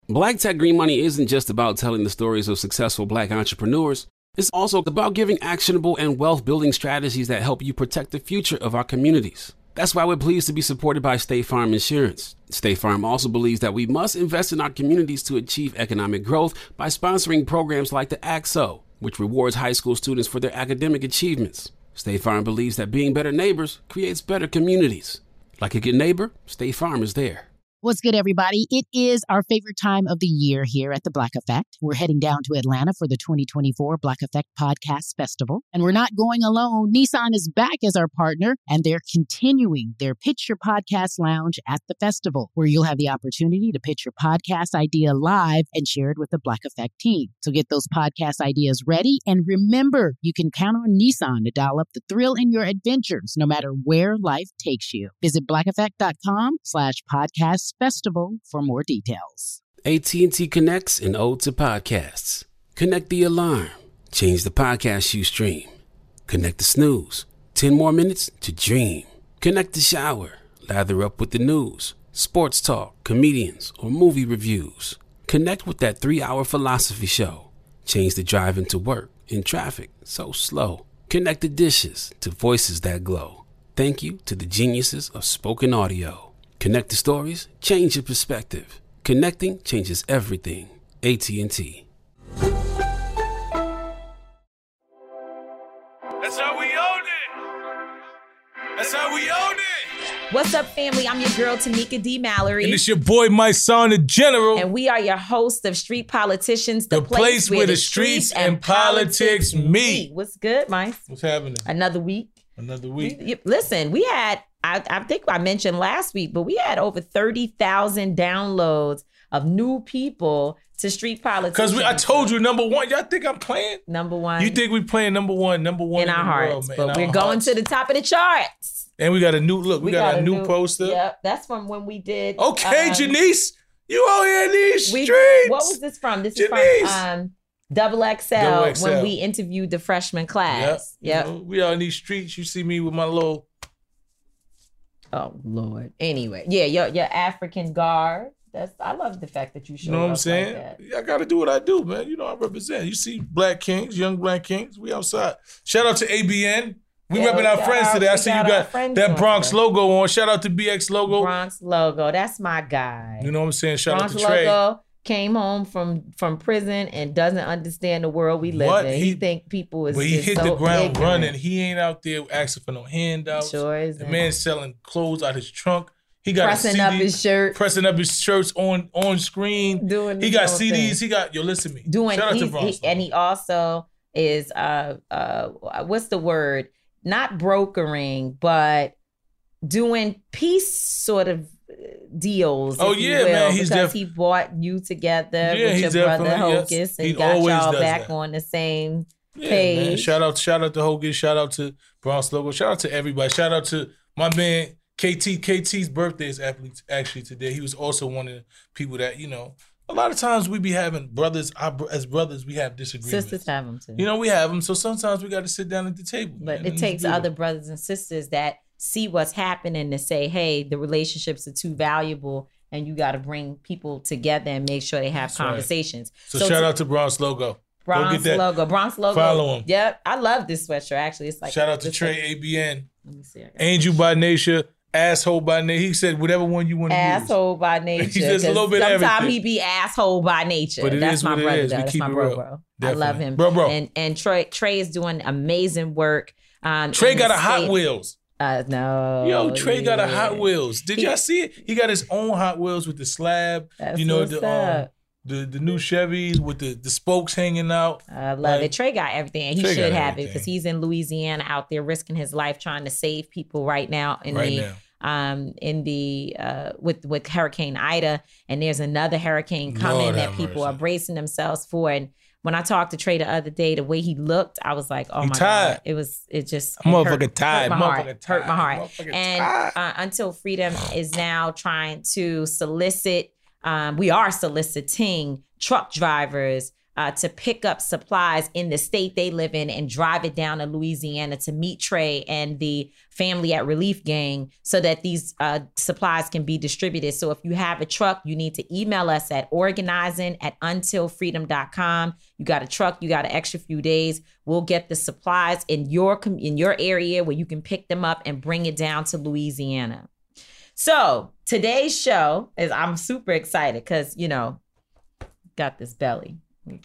Black Tech Green Money isn't just about telling the stories of successful Black entrepreneurs. It's also about giving actionable and wealth-building strategies that help you protect the future of our communities. That's why we're pleased to be supported by State Farm Insurance. State Farm also believes that we must invest in our communities to achieve economic growth by sponsoring programs like the ACT-SO, which rewards high school students for their academic achievements. State Farm believes that being better neighbors creates better communities. Like a good neighbor, State Farm is there. What's good, everybody? It is our favorite time of the year here at the Black Effect. We're heading down to Atlanta for the 2024 Black Effect Podcast Festival. And we're not going alone. Nissan is back as our partner, and they're continuing their Pitch Your Podcast Lounge at the festival, where you'll have the opportunity to pitch your podcast idea live and share it with the Black Effect team. So get those podcast ideas ready. And remember, you can count on Nissan to dial up the thrill in your adventures, no matter where life takes you. Visit blackeffect.com/podcast festival for more details. AT&T connects an ode to podcasts. Connect the alarm. Change the podcast you stream. Connect the snooze. 10 more minutes to dream. Connect the shower. Lather up with the news, sports talk, comedians, or movie reviews. Connect with that 3-hour philosophy show. Change the drive into work in traffic so slow. Connect the dishes to voices that glow. Thank you to the geniuses of spoken audio. Connect the stories, change your perspective. Connecting changes everything. AT&T. That's how we own it. That's how we own it. What's up, family? I'm your girl, Tamika D. Mallory. And it's your boy, my son, the General. And we are your hosts of Street Politicians, the place where the streets and politics meet. What's good, Mike? What's happening? Another week. Listen, we had, I think I mentioned last week, but we had over 30,000 downloads of new people to Street Politics. Because I told you, number one, y'all think I'm playing? Number one. You think we playing number one in our hearts, world, man. But we're going to the top of the charts. And we got a new look. We got a new poster. Yep, that's from when we did. Okay, Janice, you out here in these streets. What was this from? This Janice. is from Double XL when we interviewed the freshman class. Yep. You know, we out in these streets. You see me with my little. Oh Lord. Anyway, yeah, your African garb. I love the fact that you show. You know what I'm up saying? Like that. I got to do what I do, man. You know I represent. You see, Black Kings, young Black Kings. We outside. Shout out to ABN. We repping our friends today. I see you got that Bronx logo on. Shout out to BX logo. Bronx logo. That's my guy. You know what I'm saying? Shout Bronx out to Trey. Logo came home from prison and doesn't understand the world we live in. He think people is But he just hit so the ground ignorant. running. He ain't out there asking for no handouts. Sure isn't. The man selling clothes out his trunk. He got pressing up his shirt. Pressing up his shirts on screen. Doing he got CDs. thing. He got, listen to me. Doing, shout out to Bronx. And he also is, what's the word? Not brokering, but doing peace sort of deals. Oh yeah, man, he's because he brought you together with your brother Hocus and got y'all back on the same page. Man. Shout out to Hocus. Shout out to Bronx Logo. Shout out to everybody. Shout out to my man KT. KT's birthday is actually today. He was also one of the people that, you know, a lot of times we be having brothers, as brothers, we have disagreements. Sisters have them too. You know, we have them. So sometimes we got to sit down at the table. But man, it takes other brothers and sisters that see what's happening to say, hey, the relationships are too valuable and you got to bring people together and make sure they have conversations. Right. So shout out to Bronx Logo. Bronx Logo. Follow him. Yep. I love this sweatshirt, actually. It's like shout out to Trey ABN. Let me see. Angel by Nature. Asshole by nature. He said whatever one you want to use. Asshole by nature. He says a little bit of everything. Sometimes he be asshole by nature. But that's my brother. Is. That's my bro. I love him. Bro. And Trey is doing amazing work. Trey got a Hot Wheels. No. Yo, Trey got a Hot Wheels. Did y'all see it? He got his own Hot Wheels with the slab. That's you know, the new Chevys with the spokes hanging out. I love it. Trey got everything. And he should have it because he's in Louisiana out there risking his life trying to save people right now with Hurricane Ida, and there's another hurricane coming that people are bracing themselves for. And when I talked to Trey the other day, the way he looked, I was like, "Oh my God!" It just hurt my heart. And Until Freedom is now trying to solicit. We are soliciting truck drivers to pick up supplies in the state they live in and drive it down to Louisiana to meet Trey and the Family at Relief gang so that these supplies can be distributed. So if you have a truck, you need to email us at organizing@untilfreedom.com. You got a truck, you got an extra few days. We'll get the supplies in your area where you can pick them up and bring it down to Louisiana. So today's show is, I'm super excited because, got this belly.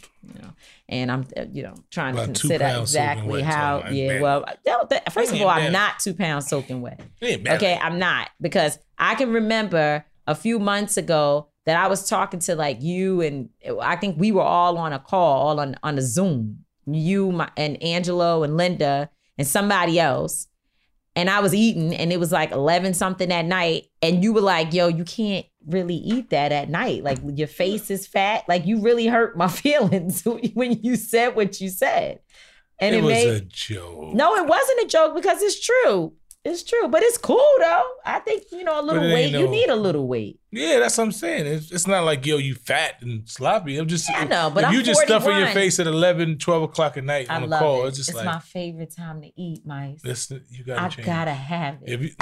And I'm, trying to consider exactly how. First of all, I'm not 2 pounds soaking wet. Okay, I'm not, because I can remember a few months ago that I was talking to like you, and I think we were all on a call, all on a Zoom. You, and Angelo and Linda and somebody else. And I was eating, and it was like 11 something at night. And you were like, yo, you can't really eat that at night. Like, your face is fat. Like, you really hurt my feelings when you said what you said. And it was a joke. No, it wasn't a joke, because it's true. It's true. But it's cool, though. I think, a little weight. You need a little weight. Yeah, that's what I'm saying. It's not like, yo, you fat and sloppy. I'm just, I know, but if I'm you just 41. stuff in your face at 11, 12 o'clock at night on a call, it's just it's like. It's my favorite time to eat, Mice. You gotta change. I gotta have it.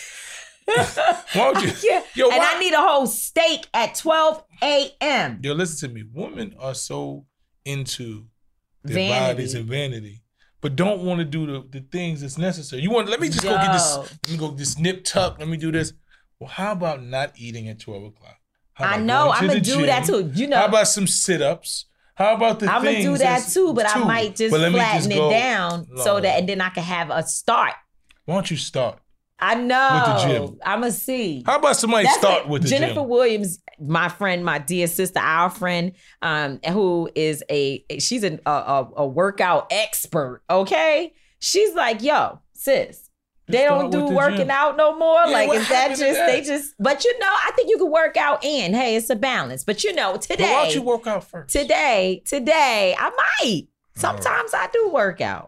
Why don't you? Yo, and I need a whole steak at 12 a.m. Yo, listen to me. Women are so into their bodies and vanity, but don't want to do the things that's necessary. Let me just go get this. Let me go this nip tuck. Let me do this. Well, how about not eating at 12 o'clock? I know. I'm going to do that too. How about some sit-ups? How about the things? I'm going to do that too, but I might just flatten it down so that, and then I can have a start. Why don't you start? I know. With the gym. I'm going to see. How about somebody start with the gym? Jennifer Williams, my friend, my dear sister, our friend, who is she's a workout expert, okay? She's like, yo, sis, they don't do working out no more. Yeah, like, is that just, but I think you can work out and, hey, it's a balance. But today. But why don't you work out first? Today, I might. Sometimes I do work out.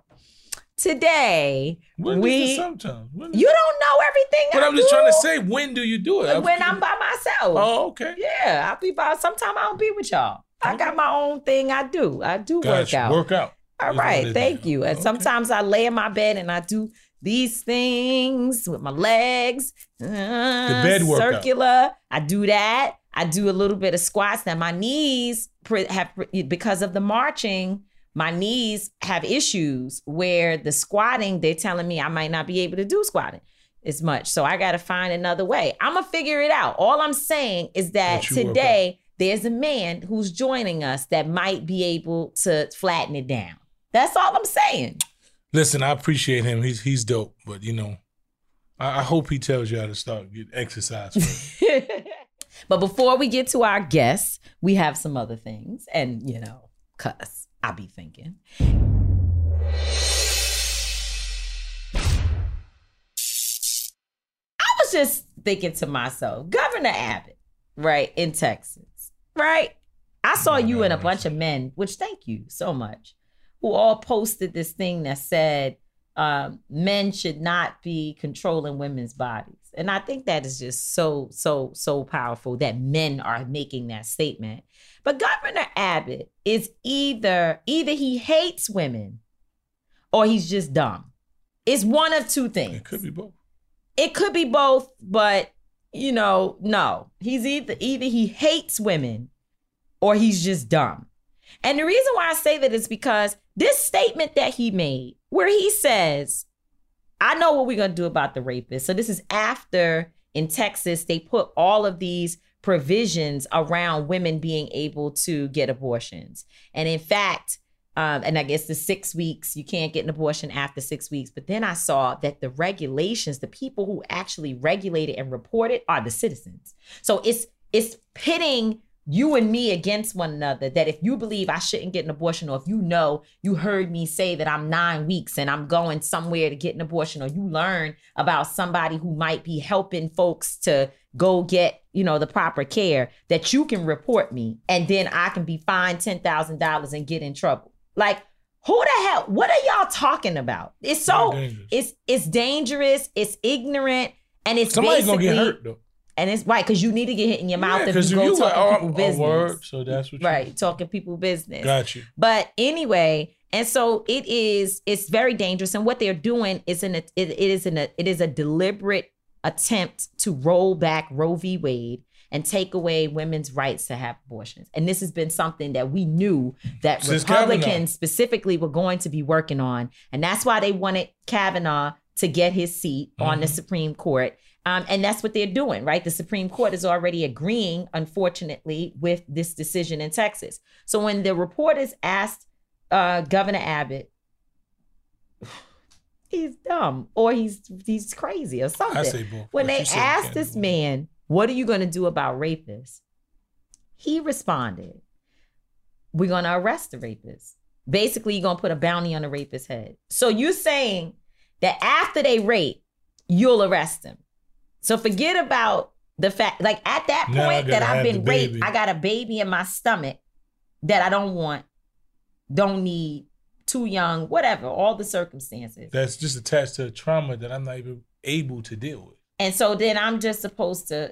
Today, sometimes. You don't know everything. But I'm just trying to say, when do you do it? When I'm by myself. Oh, okay. Yeah, I'll be by. Sometimes I don't be with y'all. Okay. I got my own thing. I do work out. Work out. All right, thank you. And sometimes I lay in my bed and I do these things with my legs. The bed workout. Circular. I do that. I do a little bit of squats. Now my knees have, because of the marching, my knees have issues where the squatting, they're telling me I might not be able to do squatting as much. So I got to find another way. I'm going to figure it out. All I'm saying is that today there's a man who's joining us that might be able to flatten it down. That's all I'm saying. Listen, I appreciate him. He's dope. But, I hope he tells you how to start get exercise. But before we get to our guests, we have some other things. And, cuss. I be thinking. I was just thinking to myself, Governor Abbott, right, in Texas, right? I saw you and a bunch of men, which thank you so much, who all posted this thing that said men should not be controlling women's bodies. And I think that is just so powerful that men are making that statement. But Governor Abbott is either he hates women or he's just dumb. It's one of two things. It could be both. It could be both, but no. He's either he hates women or he's just dumb. And the reason why I say that is because this statement that he made, where he says, I know what we're going to do about the rapists. So this is after in Texas, they put all of these provisions around women being able to get abortions. And in fact, and I guess the 6 weeks, you can't get an abortion after 6 weeks. But then I saw that the regulations, the people who actually regulate it and report it are the citizens. So it's pitting you and me against one another, that if you believe I shouldn't get an abortion, or if you heard me say that I'm 9 weeks and I'm going somewhere to get an abortion, or you learn about somebody who might be helping folks to go get, the proper care, that you can report me and then I can be fined $10,000 and get in trouble. Like, who the hell, what are y'all talking about? It's so, it's dangerous, it's ignorant, and it's somebody's gonna get hurt though. And it's right, because you need to get hit in your mouth if you go talking people business. Word, so that's what right, talking people business. Got you. But anyway, and so it's very dangerous. And what they're doing is it is a deliberate attempt to roll back Roe v. Wade and take away women's rights to have abortions. And this has been something that we knew that since Republicans Kavanaugh specifically were going to be working on. And that's why they wanted Kavanaugh to get his seat on the Supreme Court. And that's what they're doing, right? The Supreme Court is already agreeing, unfortunately, with this decision in Texas. So when the reporters asked Governor Abbott, he's dumb or he's crazy or something. I say both. When they asked this man, what are you going to do about rapists? He responded, we're going to arrest the rapist. Basically, you're going to put a bounty on the rapist's head. So you're saying that after they rape, you'll arrest them. So forget about the fact, like at that point that I've been raped, I got a baby in my stomach that I don't want, don't need, too young, whatever, all the circumstances. That's just attached to a trauma that I'm not even able to deal with. And so then I'm just supposed to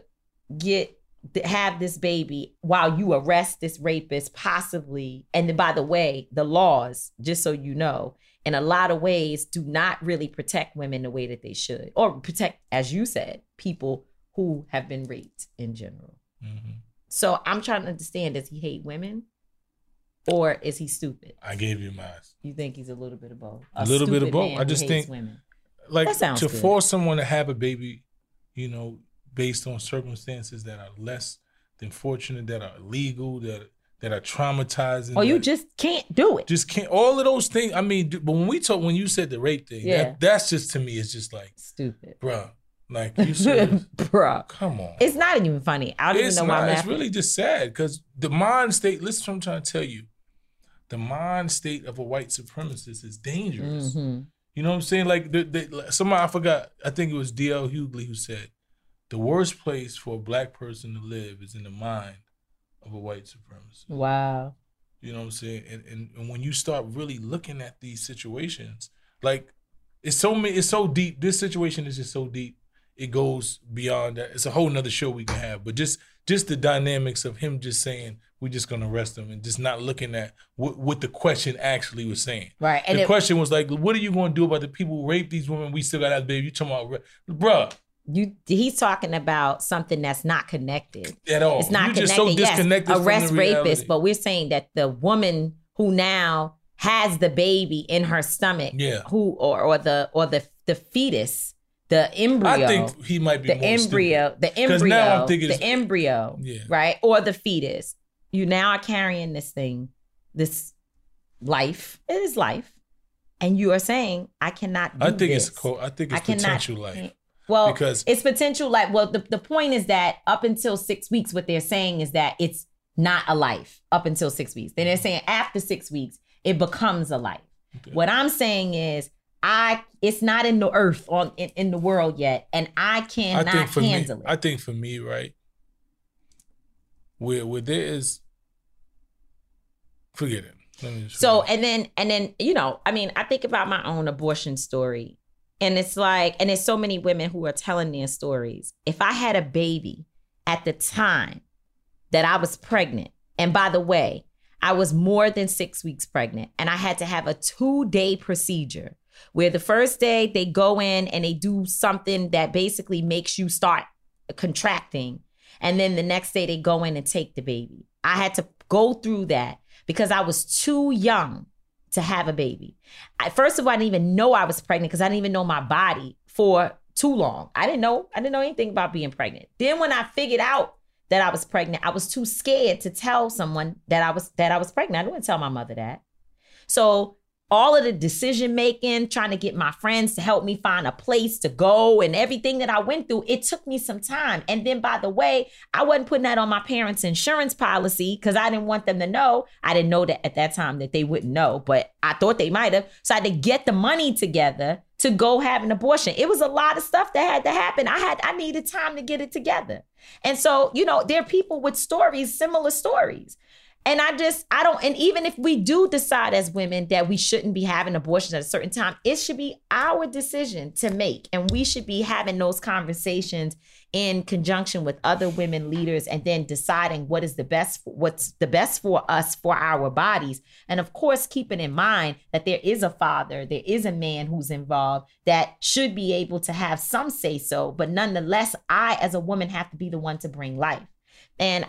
have this baby while you arrest this rapist, possibly. And then, by the way, the laws, just so you know, in a lot of ways do not really protect women the way that they should, or protect, as you said, people who have been raped in general. Mm-hmm. So I'm trying to understand, does he hate women? Or is he stupid? I gave you mine. You think he's a little bit of both? A little bit of both. I just think, women. Like, to force someone to have a baby, you know, based on circumstances that are less than fortunate, that are illegal, that are traumatizing. Or you just can't do it. Just can't. All of those things. I mean, but when you said the rape thing, that's just, to me, it's just like stupid, bruh. Like, you serious? Bruh. Come on. It's not even funny. I don't even know why I'm laughing. It's really just sad because the mind state. Listen, to what I'm trying to tell you. The mind state of a white supremacist is dangerous. Mm-hmm. You know what I'm saying? Like, somebody, I forgot, I think it was D.L. Hughley who said, the worst place for a black person to live is in the mind of a white supremacist. Wow. You know what I'm saying? And when you start really looking at these situations, like, it's so deep. This situation is just so deep. It goes beyond that. It's a whole nother show we can have. But just the dynamics of him just saying, we're just going to arrest him, and just not looking at what the question actually was saying. Right. And the question was like, what are you going to do about the people who rape these women? We still got that baby. You talking about, bruh. He's talking about something that's not connected. At all. It's not You're connected. Just so disconnected yes, from arrest the reality. rapists, but we're saying that the woman who now has the baby in her stomach, who or the fetus, the embryo. I think he might be the more embryo, stupid. the embryo, now I'm thinking the embryo, right, or the fetus. You now are carrying this thing, this life. It is life, and you are saying, "I cannot do this." I think it's potential life. Well, because it's potential life. Well, the point is that up until 6 weeks, what they're saying is that it's not a life up until 6 weeks. Then they're saying after 6 weeks, it becomes a life. Okay. What I'm saying is, it's not in the earth in the world yet, and I cannot handle it. I think for me, right, where there is, forget it. So and then you know, I mean, I think about my own abortion story, and it's like, and there's so many women who are telling their stories. If I had a baby at the time that I was pregnant, and by the way, I was more than 6 weeks pregnant, and I had to have a 2-day procedure where the first day they go in and they do something that basically makes you start contracting. And then the next day they go in and take the baby. I had to go through that because I was too young to have a baby. First of all, I didn't even know I was pregnant because I didn't even know my body for too long. I didn't know anything about being pregnant. Then when I figured out that I was pregnant, I was too scared to tell someone that I was pregnant. I didn't tell my mother that. So all of the decision making, trying to get my friends to help me find a place to go and everything that I went through, it took me some time. And then, by the way, I wasn't putting that on my parents' insurance policy because I didn't want them to know. I didn't know that at that time that they wouldn't know, but I thought they might have. So I had to get the money together to go have an abortion. It was a lot of stuff that had to happen. I needed time to get it together. And so, you know, there are people with stories, similar stories. And and even if we do decide as women that we shouldn't be having abortions at a certain time, it should be our decision to make. And we should be having those conversations in conjunction with other women leaders and then deciding what's the best for us, for our bodies. And of course, keeping in mind that there is a father, there is a man who's involved that should be able to have some say so. But nonetheless, I, as a woman, have to be the one to bring life. And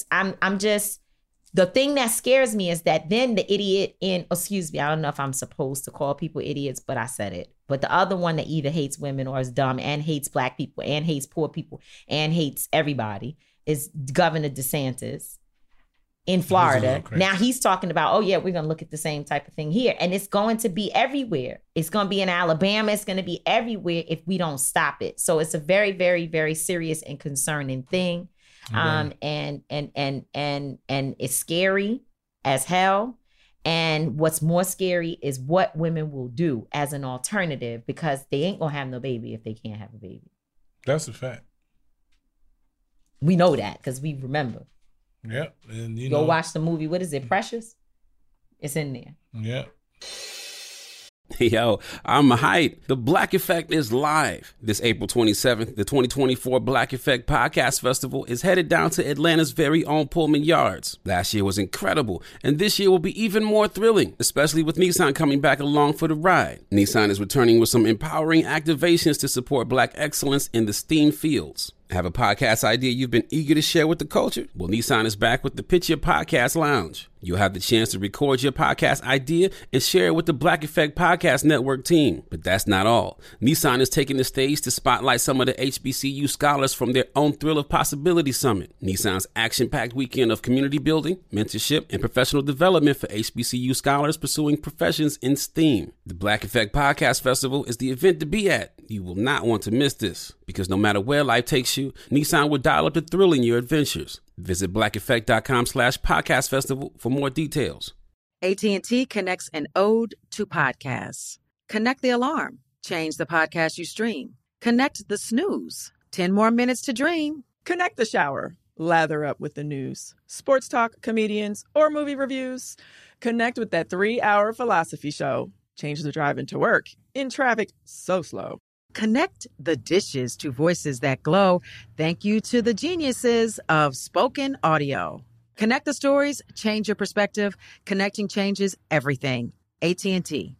the thing that scares me is that then the idiot I don't know if I'm supposed to call people idiots, but I said it. But the other one that either hates women or is dumb and hates Black people and hates poor people and hates everybody is Governor DeSantis in Florida. Now he's talking about, oh yeah, we're going to look at the same type of thing here. And it's going to be everywhere. It's going to be in Alabama. It's going to be everywhere if we don't stop it. So it's a very, very, very serious and concerning thing. And it's scary as hell. And what's more scary is what women will do as an alternative, because they ain't gonna have no baby if they can't have a baby. That's a fact. We know that because we remember. Yeah. And go watch the movie. What is it? Precious? It's in there. Yeah. Yo, I'm hyped. The Black Effect is live. This April 27th, the 2024 Black Effect Podcast Festival is headed down to Atlanta's very own Pullman Yards. Last year was incredible, and this year will be even more thrilling, especially with Nissan coming back along for the ride. Nissan is returning with some empowering activations to support Black excellence in the STEAM fields. Have a podcast idea you've been eager to share with the culture? Well, Nissan is back with the Pitch Your Podcast Lounge. You'll have the chance to record your podcast idea and share it with the Black Effect Podcast Network team. But that's not all. Nissan is taking the stage to spotlight some of the HBCU scholars from their own Thrill of Possibility Summit, Nissan's action-packed weekend of community building, mentorship, and professional development for HBCU scholars pursuing professions in STEAM. The Black Effect Podcast Festival is the event to be at. You will not want to miss this, because no matter where life takes you, Nissan will dial up the thrill in your adventures. Visit blackeffect.com/podcast festival for more details. AT&T connects an ode to podcasts. Connect the alarm. Change the podcast you stream. Connect the snooze. 10 more minutes to dream. Connect the shower. Lather up with the news. Sports talk, comedians, or movie reviews. Connect with that 3-hour philosophy show. Change the drive into work in traffic so slow. Connect the dishes to voices that glow. Thank you to the geniuses of spoken audio. Connect the stories, change your perspective. Connecting changes everything. AT&T.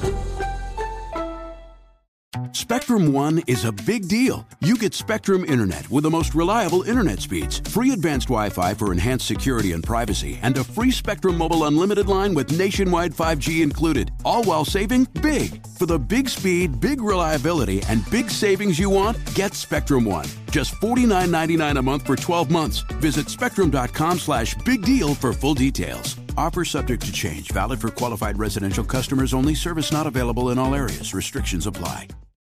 Spectrum One is a big deal. You get Spectrum Internet with the most reliable internet speeds, free advanced Wi-Fi for enhanced security and privacy, and a free Spectrum Mobile Unlimited line with nationwide 5G included, all while saving big. For the big speed, big reliability, and big savings you want, get Spectrum One. Just $49.99 a month for 12 months. Visit spectrum.com/big deal for full details. Offer subject to change. Valid for qualified residential customers only. Service not available in all areas. Restrictions apply.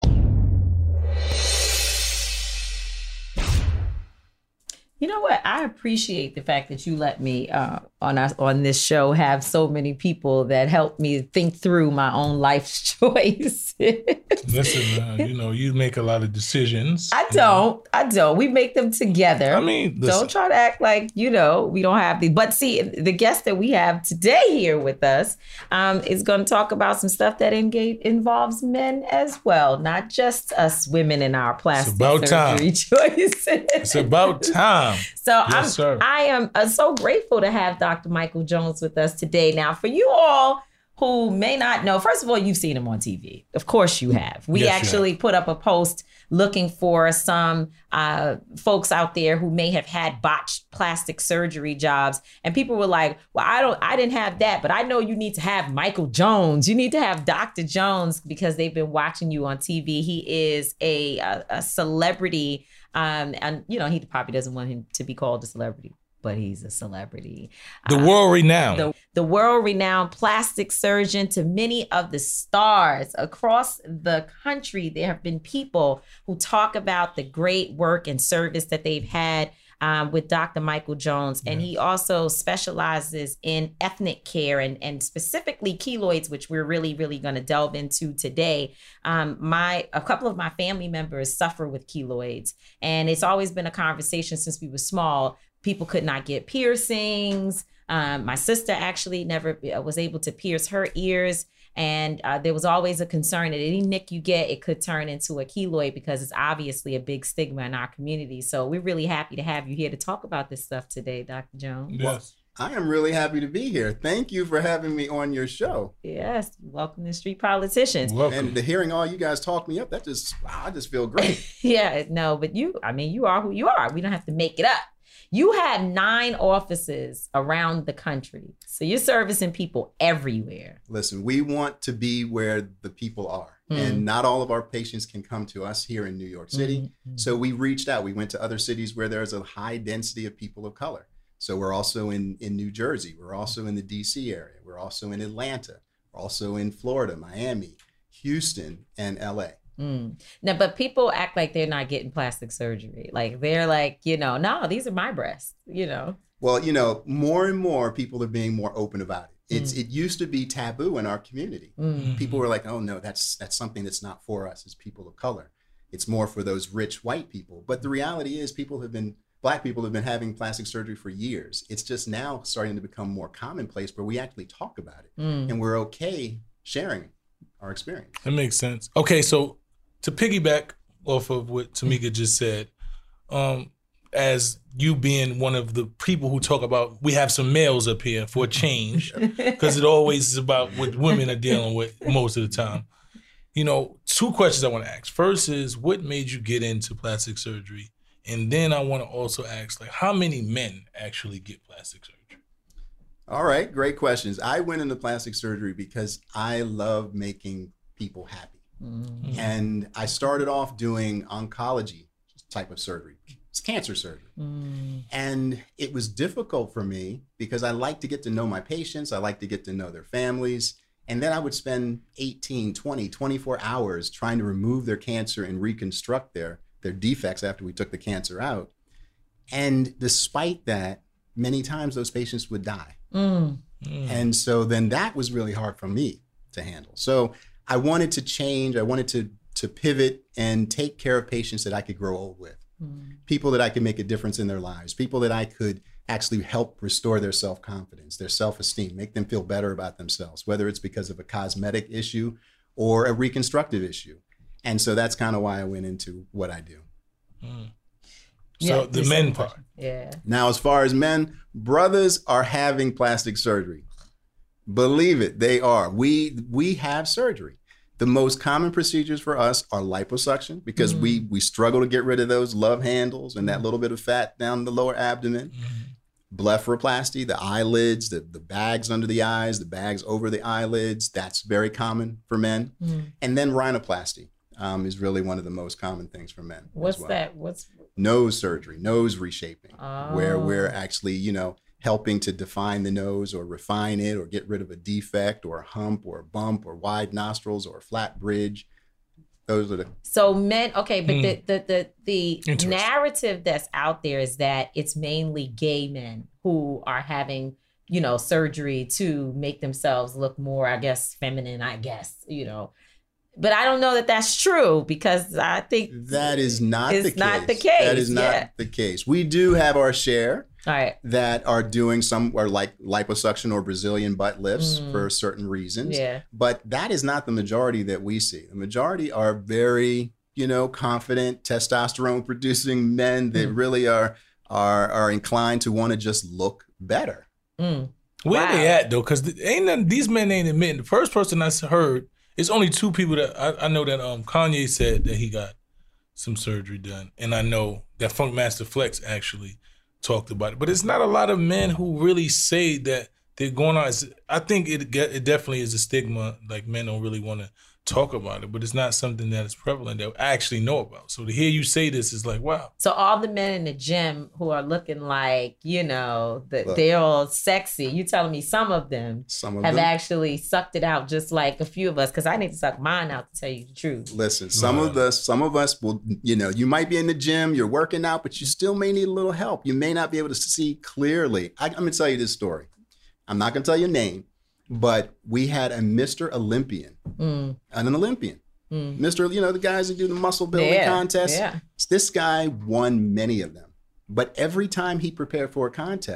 You know what? I appreciate the fact that you let me on this show have so many people that help me think through my own life's choice. Listen, you make a lot of decisions. I don't. We make them together. I mean, listen. Don't try to act like, we don't have these. But see, the guest that we have today here with us is going to talk about some stuff that involves men as well, not just us women in our plastic surgery choices. It's about time. So yes, I am so grateful to have Dr. Michael Jones with us today. Now, for you all who may not know, first of all, you've seen him on TV. Of course you have. We actually put up a post looking for some folks out there who may have had botched plastic surgery jobs. And people were like, well, I didn't have that, but I know you need to have Michael Jones. You need to have Dr. Jones because they've been watching you on TV. He is a celebrity. And he probably doesn't want him to be called a celebrity, but he's a celebrity. The world-renowned. The world-renowned plastic surgeon to many of the stars across the country. There have been people who talk about the great work and service that they've had with Dr. Michael Jones. And he also specializes in ethnic care and specifically keloids, which we're really, really going to delve into today. A couple of my family members suffer with keloids, and it's always been a conversation since we were small. People could not get piercings. My sister actually never was able to pierce her ears. And there was always a concern that any nick you get, it could turn into a keloid because it's obviously a big stigma in our community. So we're really happy to have you here to talk about this stuff today, Dr. Jones. Yes. I am really happy to be here. Thank you for having me on your show. Yes. Welcome to Street Politicians. Welcome. And hearing all you guys talk me up, I just feel great. Yeah, no, but you are who you are. We don't have to make it up. You have 9 offices around the country. So you're servicing people everywhere. Listen, we want to be where the people are. And not all of our patients can come to us here in New York City. So we reached out. We went to other cities where there's a high density of people of color. So we're also in New Jersey. We're also in the DC area. We're also in Atlanta. We're also in Florida, Miami, Houston, and LA. Now, but people act like they're not getting plastic surgery. Like they're like, no, these are my breasts, Well, more and more people are being more open about it. It used to be taboo in our community. People were like, oh no, that's something that's not for us as people of color. It's more for those rich white people. But the reality is Black people have been having plastic surgery for years. It's just now starting to become more commonplace where we actually talk about it and we're okay sharing our experience. That makes sense. Okay, so to piggyback off of what Tamika just said, as you being one of the people who talk about, we have some males up here for a change, because it always is about what women are dealing with most of the time. 2 questions I want to ask. First is, what made you get into plastic surgery? And then I want to also ask, how many men actually get plastic surgery? All right, great questions. I went into plastic surgery because I love making people happy. And I started off doing oncology type of surgery. It's cancer surgery. And it was difficult for me because I like to get to know my patients. I like to get to know their families. And then I would spend 18, 20, 24 hours trying to remove their cancer and reconstruct their defects after we took the cancer out. And despite that, many times those patients would die. And so then that was really hard for me to handle. So I wanted to change. I wanted to pivot and take care of patients that I could grow old with, people that I could make a difference in their lives, people that I could actually help restore their self-confidence, their self-esteem, make them feel better about themselves, whether it's because of a cosmetic issue or a reconstructive issue. And so that's kind of why I went into what I do. So the men part. Yeah. Now, as far as men, brothers are having plastic surgery. Believe it, they are. We have surgery. The most common procedures for us are liposuction because we struggle to get rid of those love handles and that little bit of fat down the lower abdomen. Blepharoplasty, the eyelids, the bags under the eyes, the bags over the eyelids, that's very common for men. And then rhinoplasty is really one of the most common things for men. What's that? What's nose surgery, nose reshaping, where we're actually, helping to define the nose or refine it or get rid of a defect or a hump or a bump or wide nostrils or a flat bridge. Those are the... So men, okay, but the narrative that's out there is that it's mainly gay men who are having, surgery to make themselves look more, I guess, feminine, But I don't know that that's true because I think that is not the case. It's not the case. That is not the case. We do have our share that are doing some or like liposuction or Brazilian butt lifts for certain reasons. Yeah. But that is not the majority that we see. The majority are very, confident, testosterone producing men that really are inclined to want to just look better. Where they at though? Because these men ain't admitting. The first person I heard, it's only 2 people that I know that Kanye said that he got some surgery done. And I know that Funkmaster Flex actually talked about it. But it's not a lot of men who really say that they're going on. I think it definitely is a stigma. Like men don't really want to talk about it, but it's not something that is prevalent that I actually know about. So to hear you say this is like, wow. So all the men in the gym who are looking like, they're all sexy, you telling me some of them have actually sucked it out just like a few of us, because I need to suck mine out to tell you the truth. Listen, some of us will, you might be in the gym, you're working out, but you still may need a little help. You may not be able to see clearly. I'm going to tell you this story. I'm not going to tell your name. But we had a Mr. Olympian, and an Olympian. Mr. The guys that do the muscle building contests. Yeah. This guy won many of them. But every time he prepared for a contest,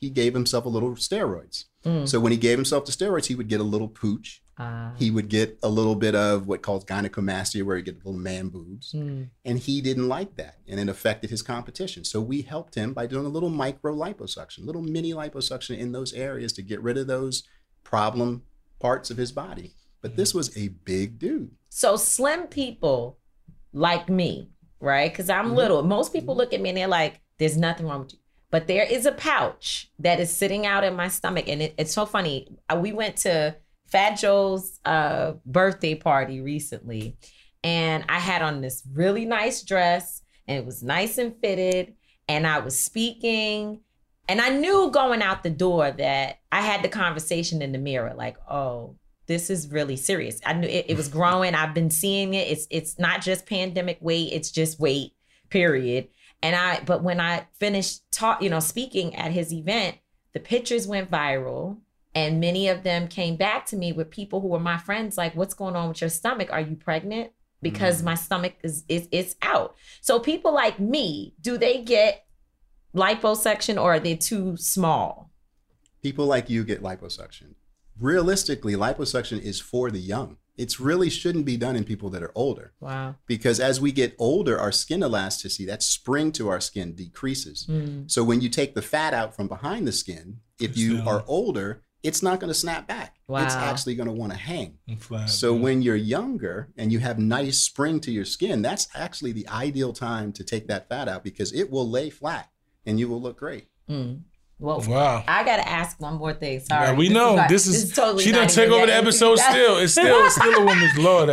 he gave himself a little steroids. So when he gave himself the steroids, he would get a little pooch. He would get a little bit of what called gynecomastia, where he get little man boobs. And he didn't like that. And it affected his competition. So we helped him by doing a little micro liposuction, little mini liposuction in those areas to get rid of those problem parts of his body. But this was a big dude. So slim people like me, right? Because I'm little. Most people look at me and they're like, there's nothing wrong with you. But there is a pouch that is sitting out in my stomach. And it's so funny. We went to Fat Joe's birthday party recently. And I had on this really nice dress. And it was nice and fitted. And I was speaking. And I knew going out the door that I had the conversation in the mirror. Like, oh, this is really serious. I knew it was growing. I've been seeing it. It's not just pandemic weight. It's just weight, period. But when I finished speaking at his event, the pictures went viral, and many of them came back to me with people who were my friends, like, what's going on with your stomach? Are you pregnant? Because my stomach is out. So people like me, do they get liposuction, or are they too small? People like you get liposuction. Realistically, liposuction is for the young. It really shouldn't be done in people that are older. Wow. Because as we get older, our skin elasticity, that spring to our skin, decreases. So when you take the fat out from behind the skin, if you are older, it's not going to snap back. Wow. It's actually going to want to hang. So when you're younger and you have nice spring to your skin, that's actually the ideal time to take that fat out, because it will lay flat and you will look great. Well, wow. I got to ask one more thing. Sorry. Yeah, we know. This is totally. She done take over the episode still. It's still a woman's law.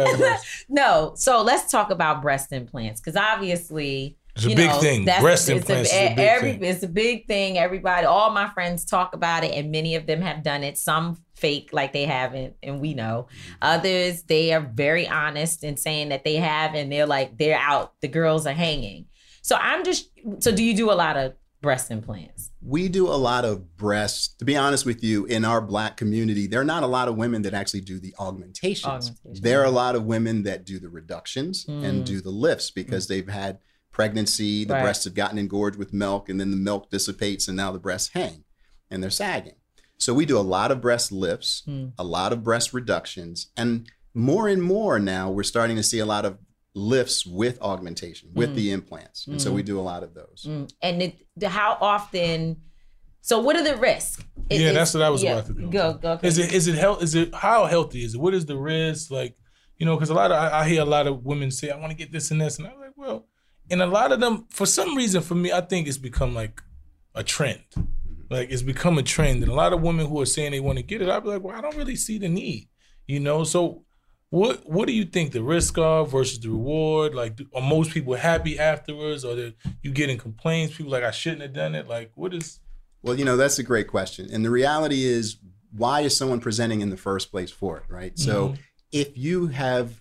No. So let's talk about breast implants, because obviously it's a big thing. Breast implants is a big thing. It's a big thing. Everybody, all my friends talk about it, and many of them have done it. Some fake like they haven't, and we know. Others, they are very honest in saying that they have, and they're out. The girls are hanging. So do you do a lot of breast implants? We do a lot of breasts. To be honest with you, in our Black community, there are not a lot of women that actually do the augmentations. There are a lot of women that do the reductions and do the lifts, because they've had pregnancy, the breasts have gotten engorged with milk, and then the milk dissipates and now the breasts hang and they're sagging. So we do a lot of breast lifts, a lot of breast reductions, and more now we're starting to see a lot of lifts with augmentation, with the implants. And so we do a lot of those. And how often, so what are the risks? That's what I was about to do. Go. How healthy is it? What is the risk? Like, because I hear a lot of women say, I want to get this and this. And I'm like, well, and a lot of them, for some reason, for me, I think it's become like a trend. Like, it's become a trend. And a lot of women who are saying they want to get it, I'll be like, well, I don't really see the need, So what do you think the risk are versus the reward? Like, are most people happy afterwards? Or you getting complaints? People like, I shouldn't have done it? Like, what is... Well, that's a great question. And the reality is, why is someone presenting in the first place for it, right? So if you're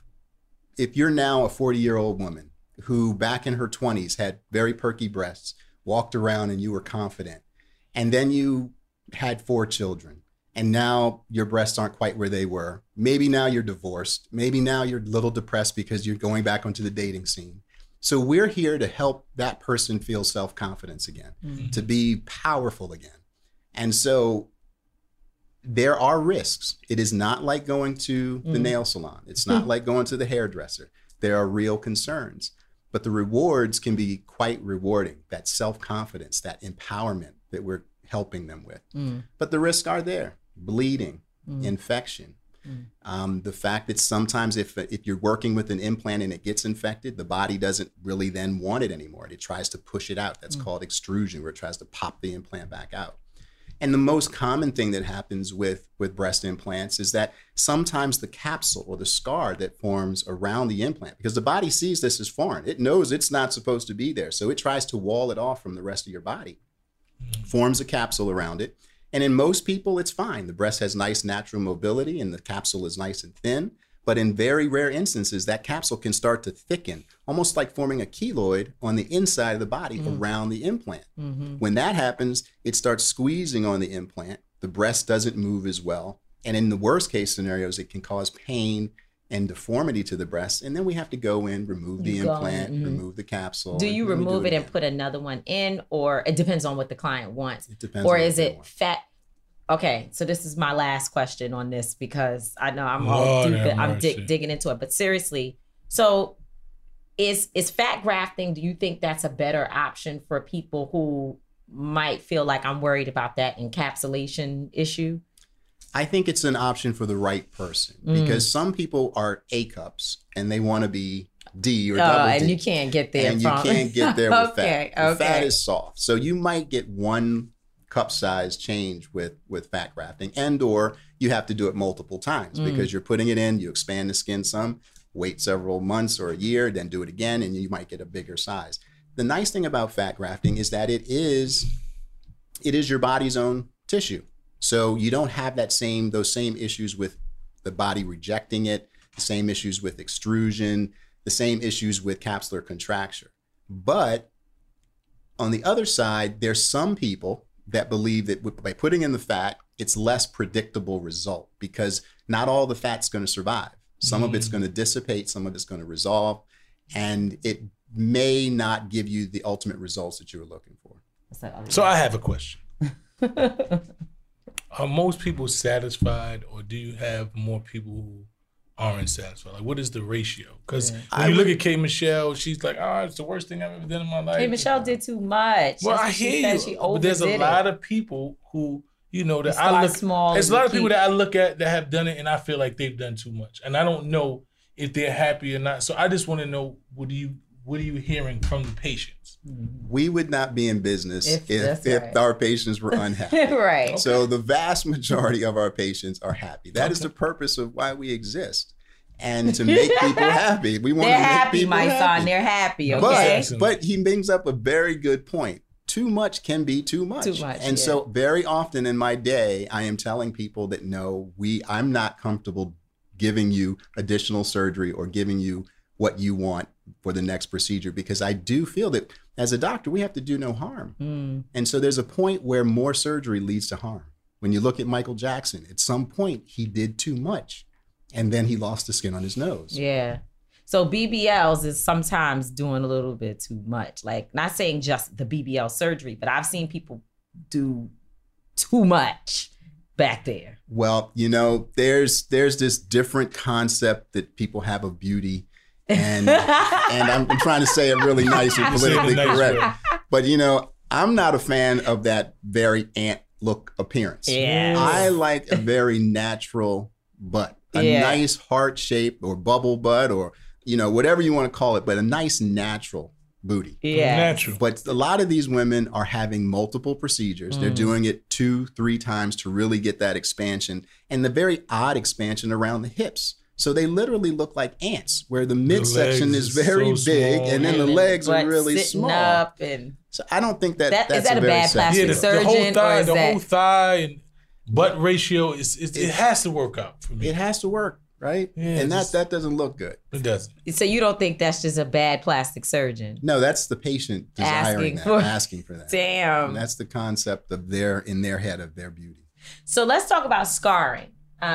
now a 40-year-old woman who back in her 20s had very perky breasts, walked around and you were confident, and then you had 4 children, and now your breasts aren't quite where they were. Maybe now you're divorced. Maybe now you're a little depressed because you're going back onto the dating scene. So we're here to help that person feel self-confidence again, to be powerful again. And so there are risks. It is not like going to the nail salon. It's not like going to the hairdresser. There are real concerns. But the rewards can be quite rewarding, that self-confidence, that empowerment that we're helping them with. But the risks are there: bleeding, infection. The fact that sometimes if you're working with an implant and it gets infected, the body doesn't really then want it anymore. It tries to push it out. That's called extrusion, where it tries to pop the implant back out. And the most common thing that happens with breast implants is that sometimes the capsule or the scar that forms around the implant, because the body sees this as foreign, it knows it's not supposed to be there. So it tries to wall it off from the rest of your body, forms a capsule around it. And in most people, it's fine. The breast has nice natural mobility and the capsule is nice and thin. But in very rare instances, that capsule can start to thicken, almost like forming a keloid on the inside of the body around the implant. When that happens, it starts squeezing on the implant. The breast doesn't move as well. And in the worst case scenarios, it can cause pain and deformity to the breast, and then we have to go in, remove the implant, remove the capsule. Do you remove it and put another one in, or it depends on what the client wants? It depends. Or is it fat? Okay, so this is my last question on this, because I know I'm all deep. I'm digging into it, but seriously, so is fat grafting? Do you think that's a better option for people who might feel like, I'm worried about that encapsulation issue? I think it's an option for the right person, because some people are A cups and they want to be D or double D. And you can't get there. And you can't get there with fat. The fat is soft. So you might get one cup size change with fat grafting, and or you have to do it multiple times because you're putting it in, you expand the skin some, wait several months or a year, then do it again, and you might get a bigger size. The nice thing about fat grafting is that it is your body's own tissue. So you don't have those same issues with the body rejecting it, the same issues with extrusion, the same issues with capsular contracture. But on the other side, there's some people that believe that by putting in the fat, it's less predictable result, because not all the fat's going to survive. Some of it's going to dissipate, some of it's going to resolve, and it may not give you the ultimate results that you were looking for. So I have a question. Are most people satisfied, or do you have more people who aren't satisfied? Like, what is the ratio? Because when you look at K. Michelle, she's like, it's the worst thing I've ever done in my life. K. Michelle did too much. Well, I hear you. But there's a lot of people who, that I look small. There's a lot of people that I look at that have done it, and I feel like they've done too much. And I don't know if they're happy or not. So I just want to know, what are you hearing from the patients? We would not be in business if our patients were unhappy. Right. Okay. So the vast majority of our patients are happy. That is the purpose of why we exist, and to make people happy. We want to make people happy. My son, they're happy. Okay. But he brings up a very good point. Too much can be too much. And so very often in my day, I am telling people that no, I'm not comfortable giving you additional surgery or giving you what you want for the next procedure, because I do feel that as a doctor, we have to do no harm. And so there's a point where more surgery leads to harm. When you look at Michael Jackson, at some point he did too much, and then he lost the skin on his nose. Yeah. So BBLs is sometimes doing a little bit too much. Like, not saying just the BBL surgery, but I've seen people do too much back there. Well, there's this different concept that people have of beauty. And I'm trying to say it really nice and politically correct. But, I'm not a fan of that very ant look appearance. Yes. I like a very natural butt, a nice heart shape or bubble butt, or, whatever you want to call it, but a nice natural booty. Yeah. Natural. But a lot of these women are having multiple procedures. They're doing it 2-3 times to really get that expansion, and the very odd expansion around the hips. So they literally look like ants, where the midsection is very big, and then the legs are really small. Up and so I don't think that's is that a bad plastic surgeon? The whole thigh and butt ratio it has to work out for me. It has to work, right? Yeah, and that doesn't look good. It doesn't. So you don't think that's just a bad plastic surgeon? No, that's the patient asking for that. Damn. And that's the concept of in their head of their beauty. So let's talk about scarring.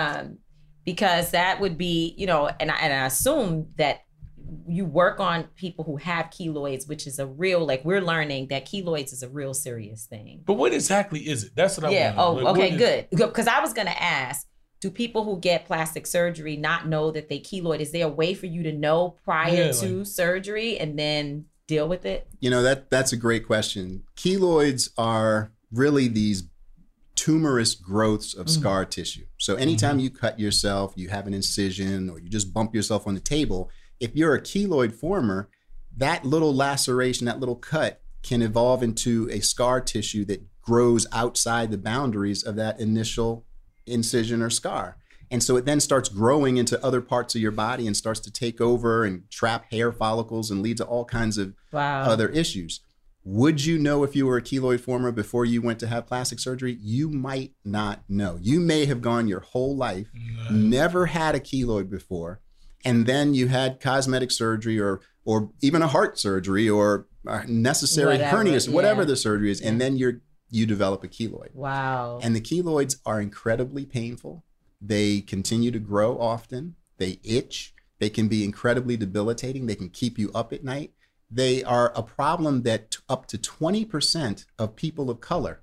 Because that would be, and I assume that you work on people who have keloids, which is a real, we're learning that keloids is a real serious thing. But what exactly is it? That's what I want to know. Okay, good. Because I was going to ask, do people who get plastic surgery not know that they keloid? Is there a way for you to know prior to surgery and then deal with it? That's a great question. Keloids are really these tumorous growths of scar tissue. So anytime you cut yourself, you have an incision, or you just bump yourself on the table, if you're a keloid former, that little laceration, that little cut can evolve into a scar tissue that grows outside the boundaries of that initial incision or scar. And so it then starts growing into other parts of your body and starts to take over and trap hair follicles and lead to all kinds of other issues. Would you know if you were a keloid former before you went to have plastic surgery? You might not know. You may have gone your whole life, never had a keloid before, and then you had cosmetic surgery or even a heart surgery or necessary hernias, whatever the surgery is, and then you develop a keloid. Wow. And the keloids are incredibly painful. They continue to grow often. They itch. They can be incredibly debilitating. They can keep you up at night. They are a problem that up to 20% of people of color,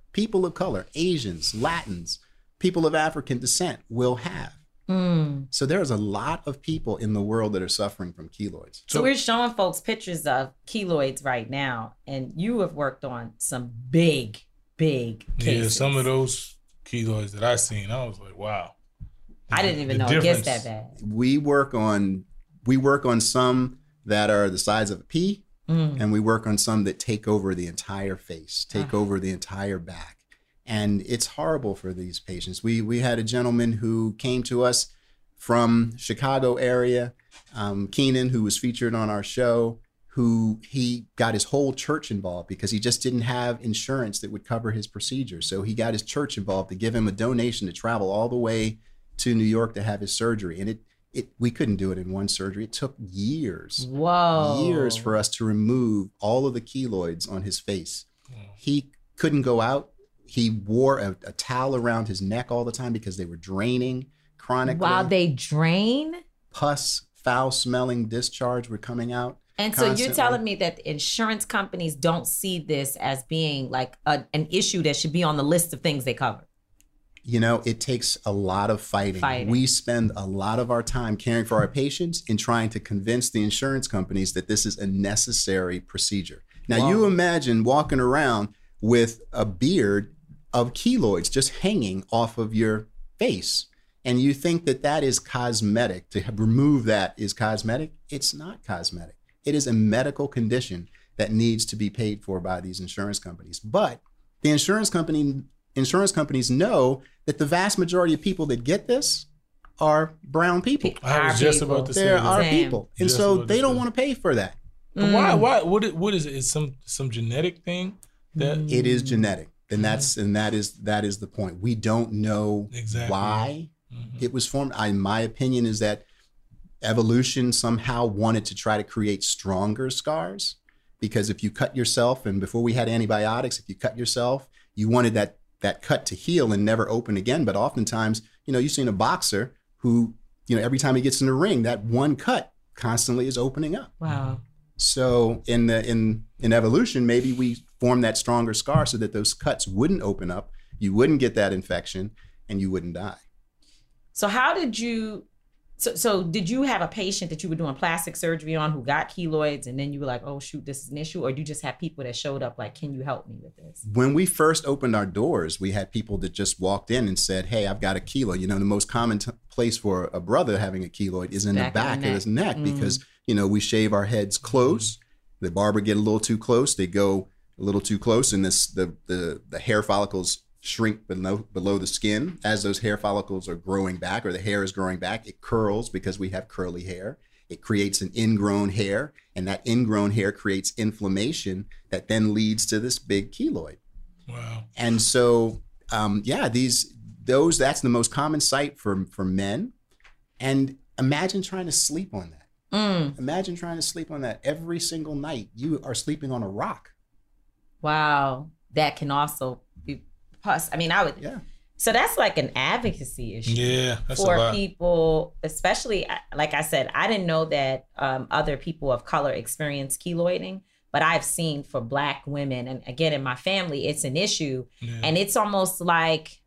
Asians, Latins, people of African descent will have. So there's a lot of people in the world that are suffering from keloids. So we're showing folks pictures of keloids right now, and you have worked on some big cases. Yeah, some of those keloids that I seen, I was like, wow. I didn't even know it gets that bad. We work on some that are the size of a pea, and we work on some that take over the entire face, take over the entire back. And it's horrible for these patients. We had a gentleman who came to us from Chicago area, Keenan, who was featured on our show, who he got his whole church involved because he just didn't have insurance that would cover his procedure. So he got his church involved to give him a donation to travel all the way to New York to have his surgery. And we couldn't do it in one surgery. It took years. Whoa. Years for us to remove all of the keloids on his face. He couldn't go out. He wore a towel around his neck all the time because they were draining chronically. Wow, they drain? Pus, foul-smelling discharge were coming out. And constantly. So you're telling me that insurance companies don't see this as being like an issue that should be on the list of things they cover? You know, it takes a lot of fighting. We spend a lot of our time caring for our patients and trying to convince the insurance companies that this is a necessary procedure. Now, you imagine walking around with a beard of keloids just hanging off of your face. And you think that that is cosmetic. To remove that is cosmetic. It's not cosmetic. It is a medical condition that needs to be paid for by these insurance companies. But the insurance companies know that the vast majority of people that get this are brown people. I was just about to say they're our people. And so they don't want to pay for that. Why? What is it? Is some genetic thing? It is genetic. And that is the point. We don't know why it was formed. My opinion is that evolution somehow wanted to try to create stronger scars, because if you cut yourself, and before we had antibiotics, if you cut yourself, you wanted that cut to heal and never open again. But oftentimes, you've seen a boxer who, every time he gets in the ring, that one cut constantly is opening up. Wow. So in evolution, maybe we form that stronger scar so that those cuts wouldn't open up, you wouldn't get that infection, and you wouldn't die. So how did you, so did you have a patient that you were doing plastic surgery on who got keloids, and then you were like, oh shoot, this is an issue? Or do you just have people that showed up like, can you help me with this? When we first opened our doors, we had people that just walked in and said, hey, I've got a keloid. The most common place for a brother having a keloid is in the back of his neck, because we shave our heads close. The barber get a little too close. They go a little too close, and the hair follicles shrink below the skin. As those hair follicles are growing back, or the hair is growing back, it curls because we have curly hair. It creates an ingrown hair, and that ingrown hair creates inflammation that then leads to this big keloid. Wow. And so, that's the most common sight for men. And imagine trying to sleep on that. Imagine trying to sleep on that every single night. You are sleeping on a rock. Wow. That can also be pus. I mean, so that's like an advocacy issue. Yeah, that's for a lot. People, especially, like I said, I didn't know that other people of color experience keloiding, but I've seen for Black women, and again, in my family, it's an issue. Yeah. And it's almost like,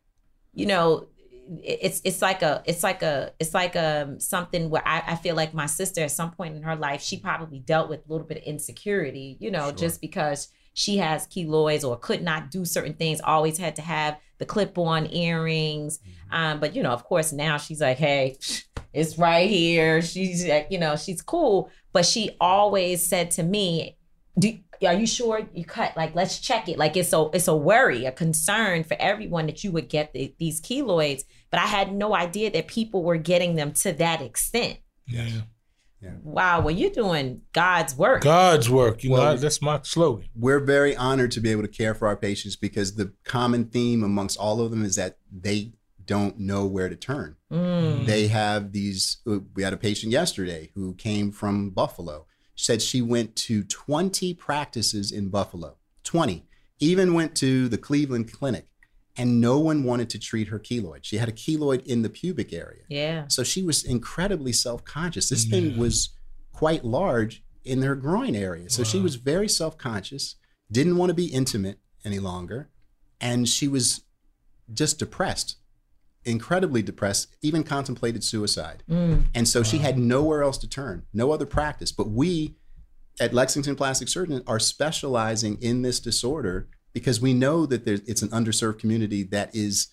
it's like something where I feel like my sister at some point in her life, she probably dealt with a little bit of insecurity, sure. Just because she has keloids or could not do certain things, always had to have the clip-on earrings. But of course now she's like, hey, it's right here. She's she's cool. But she always said to me, are you sure you cut? Like, let's check it. Like, it's a worry, a concern for everyone that you would get these keloids. But I had no idea that people were getting them to that extent. Yeah. Wow. Well, you're doing God's work. God's work. That's my slogan. We're very honored to be able to care for our patients, because the common theme amongst all of them is that they don't know where to turn. They have we had a patient yesterday who came from Buffalo. Said she went to 20 practices in Buffalo, 20, even went to the Cleveland Clinic, and no one wanted to treat her keloid. She had a keloid in the pubic area. Yeah. So she was incredibly self-conscious. This thing was quite large in her groin area. So she was very self-conscious, didn't want to be intimate any longer, and she was just depressed, incredibly depressed, even contemplated suicide. And so she had nowhere else to turn, no other practice. But we at Lexington Plastic Surgeons are specializing in this disorder because we know that it's an underserved community that is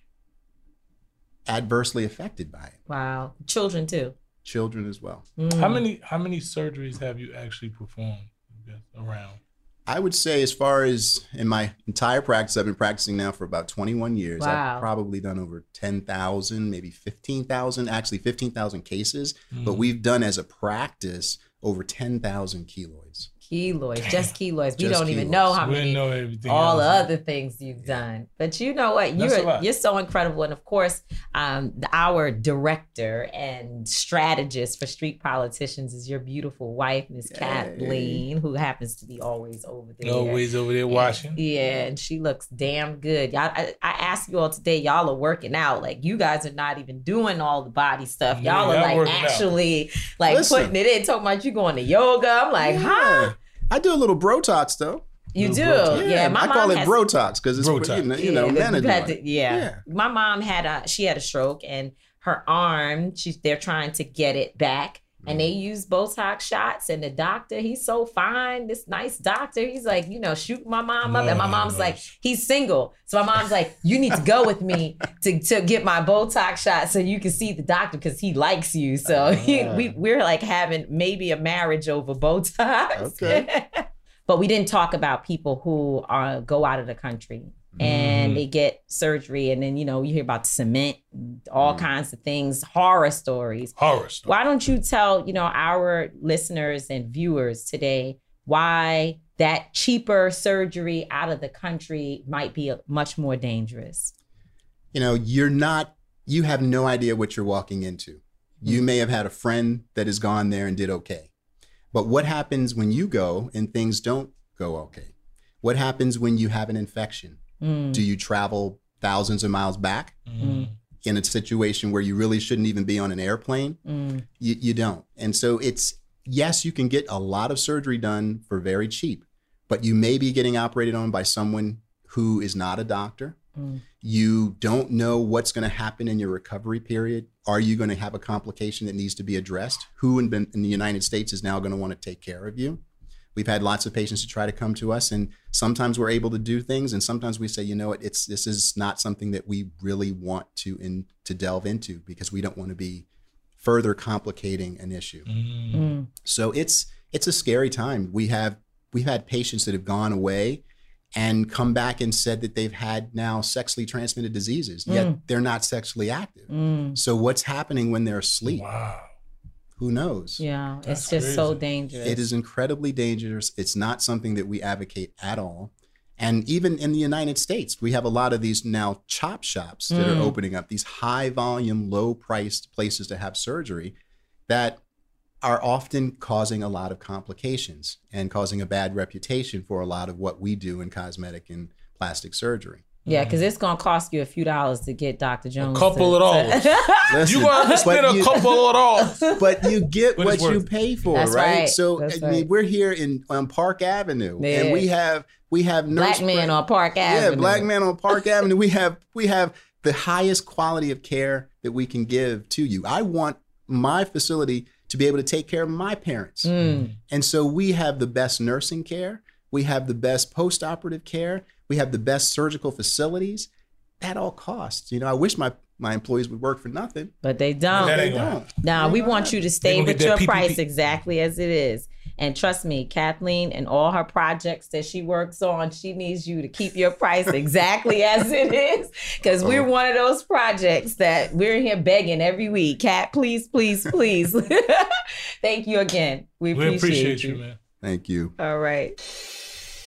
adversely affected by it. Wow. Children too. Children as well. How many surgeries have you actually performed around? I would say, as far as in my entire practice, I've been practicing now for about 21 years. Wow. I've probably done over 10,000, maybe 15,000, actually 15,000 cases. But we've done as a practice over 10,000 keloids. Keloids, just keloids. We Just don't even keloids. know how We many, know everything all the else. other things you've done. But you know what? That's a lot. You're so incredible. And of course, our director and strategist for Street Politicians is your beautiful wife, Miss Kathleen, who happens to be always over there. Always over there watching. Yeah, and she looks damn good. Y'all, I asked you all today, y'all are working out. Like, you guys are not even doing all the body stuff. Yeah, Y'all are y'all like working out. actually like Listen. putting it in, talking about you going to yoga. I'm like, huh? I do a little Brotox though. You do? Brotox. Yeah, my I mom call it has, Brotox because it's Brotox. you know men are doing it. yeah. My mom had a stroke, and her arm, they're trying to get it back. And they use Botox shots, and the doctor, he's so fine, this nice doctor, he's like, shoot my mom up. And my mom's like, he's single. So my mom's like, you need to go with me to get my Botox shot so you can see the doctor because he likes you. So we're like having maybe a marriage over Botox. Okay. But we didn't talk about people who go out of the country and they get surgery, and then you hear about cement, all kinds of things, horror stories. Why don't you tell our listeners and viewers today why that cheaper surgery out of the country might be much more dangerous? You have no idea what you're walking into. You may have had a friend that has gone there and did okay. But what happens when you go and things don't go okay? What happens when you have an infection? Do you travel thousands of miles back in a situation where you really shouldn't even be on an airplane? You don't. And so yes, you can get a lot of surgery done for very cheap, but you may be getting operated on by someone who is not a doctor. You don't know what's going to happen in your recovery period. Are you going to have a complication that needs to be addressed? Who in the United States is now going to want to take care of you? We've had lots of patients who try to come to us, and sometimes we're able to do things, and sometimes we say, this is not something that we really want to delve into because we don't want to be further complicating an issue. So it's a scary time. We've had patients that have gone away and come back and said that they've had now sexually transmitted diseases, yet they're not sexually active. So what's happening when they're asleep? Wow. Who knows? Yeah, That's it's just crazy. so dangerous. It is incredibly dangerous. It's not something that we advocate at all. And even in the United States, we have a lot of these now chop shops that are opening up, these high volume, low priced places to have surgery that are often causing a lot of complications and causing a bad reputation for a lot of what we do in cosmetic and plastic surgery. Yeah, because it's going to cost you a few dollars to get Dr. Jones. A couple of dollars. Listen, You going to spend a couple of dollars. But you get But what it's you worth it. pay for, That's right? right. So That's I mean, right. we're here on Park Avenue, Yeah. and we have Black man on Park Avenue. Yeah, Black man on Park Avenue. We have the highest quality of care that we can give to you. I want my facility to be able to take care of my parents, and so we have the best nursing care. We have the best post-operative care. We have the best surgical facilities. That all costs. I wish my employees would work for nothing. But they don't. That They ain't gonna don't. happen. Now, we want you to stay gonna with get your that PPP. price exactly as it is. And trust me, Kathleen and all her projects that she works on, she needs you to keep your price exactly as it is. Because we're one of those projects that we're here begging every week. Kat, please, please, please. Thank you again. We We appreciate appreciate you, man. Thank you. All right.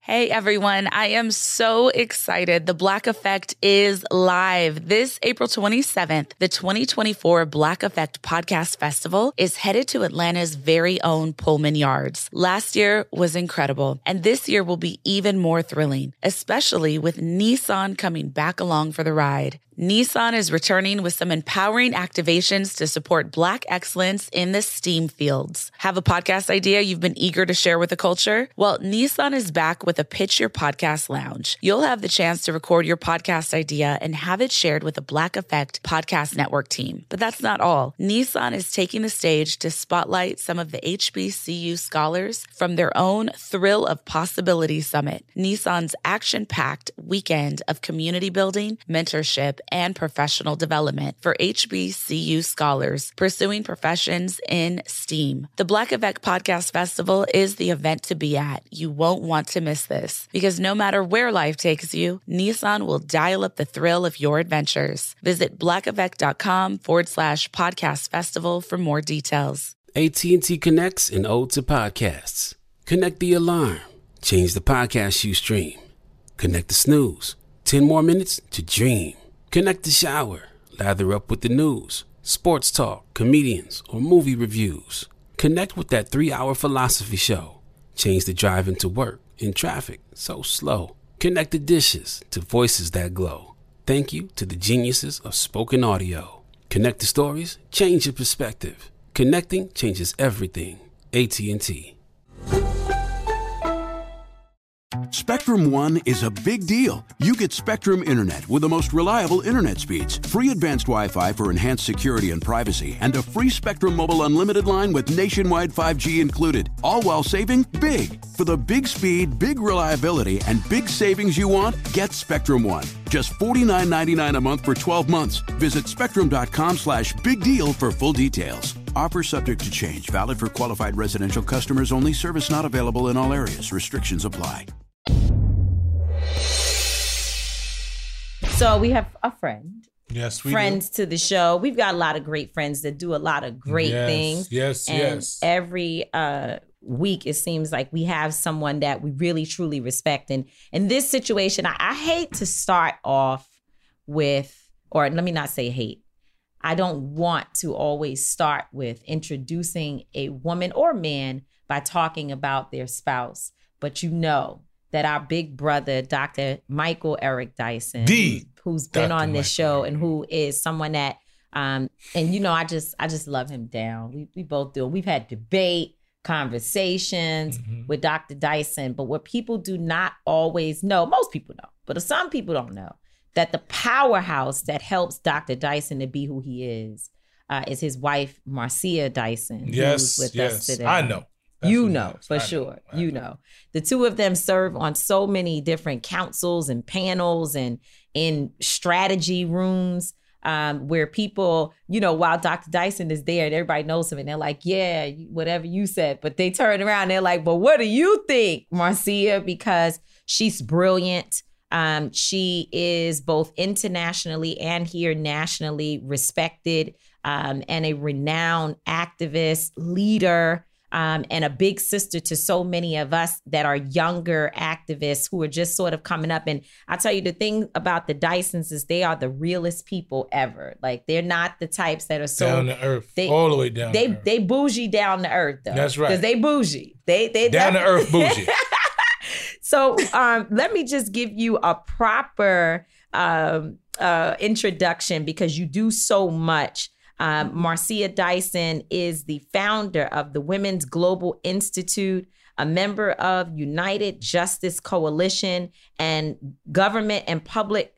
Hey everyone, I am so excited. The Black Effect is live. This April 27th, the 2024 Black Effect Podcast Festival is headed to Atlanta's very own Pullman Yards. Last year was incredible, and this year will be even more thrilling, especially with Nissan coming back along for the ride. Nissan is returning with some empowering activations to support Black excellence in the STEAM fields. Have a podcast idea you've been eager to share with the culture? Well, Nissan is back with a Pitch Your Podcast Lounge. You'll have the chance to record your podcast idea and have it shared with the Black Effect Podcast Network team. But that's not all. Nissan is taking the stage to spotlight some of the HBCU scholars from their own Thrill of Possibility Summit, Nissan's action-packed weekend of community building, mentorship, and professional development for HBCU scholars pursuing professions in STEAM. The Black Effect Podcast Festival is the event to be at. You won't want to miss this because no matter where life takes you, Nissan will dial up the thrill of your adventures. Visit blackeffect.com/podcast festival for more details. AT&T connects an ode to podcasts. Connect the alarm. Change the podcast you stream. Connect the snooze. 10 more minutes to dream. Connect the shower. Lather up with the news, sports talk, comedians, or movie reviews. Connect with that 3-hour philosophy show. Change the drive into work in traffic so slow. Connect the dishes to voices that glow. Thank you to the geniuses of spoken audio. Connect the stories, change your perspective. Connecting changes everything. AT&T. Spectrum One is a big deal. You get Spectrum Internet with the most reliable internet speeds, free advanced Wi-Fi for enhanced security and privacy, and a free Spectrum Mobile Unlimited line with nationwide 5G included, all while saving big. For the big speed, big reliability, and big savings you want, get Spectrum One. Just $49.99 a month for 12 months. Visit spectrum.com/big deal for full details. Offer subject to change. Valid for qualified residential customers only. Service not available in all areas. Restrictions apply. So we have a friend. Yes, we friends do. To the show. We've got a lot of great friends that do a lot of great things. And every week it seems like we have someone that we really truly respect. And in this situation, I hate to start off with, or let me not say hate. I don't want to always start with introducing a woman or man by talking about their spouse. But you know that our big brother, Dr. Michael Eric Dyson, who's been on this show and who is someone that, and you know, I just love him down. We both do. We've had debate, conversations with Dr. Dyson, but what people do not always know, most people know, but some people don't know, that the powerhouse that helps Dr. Dyson to be who he is his wife, Marcia Dyson. Yes, who's with us today. I know. That's you know, for sure. You know. The two of them serve on so many different councils and panels and in strategy rooms where people, you know, while Dr. Dyson is there and everybody knows him and they're like, yeah, whatever you said. But they turn around and they're like, but what do you think, Marcia? Because she's brilliant. She is both internationally and here nationally respected and a renowned activist, leader, and a big sister to so many of us that are younger activists who are just sort of coming up. And I tell you, the thing about the Dysons is they are the realest people ever. Like, they're not the types that are so down to earth, all the way down to earth. They bougie down to earth, though. That's right. Because they bougie. They down to earth bougie. So let me just give you a proper introduction because you do so much. Marcia Dyson is the founder of the Women's Global Institute, a member of United Justice Coalition, and government and public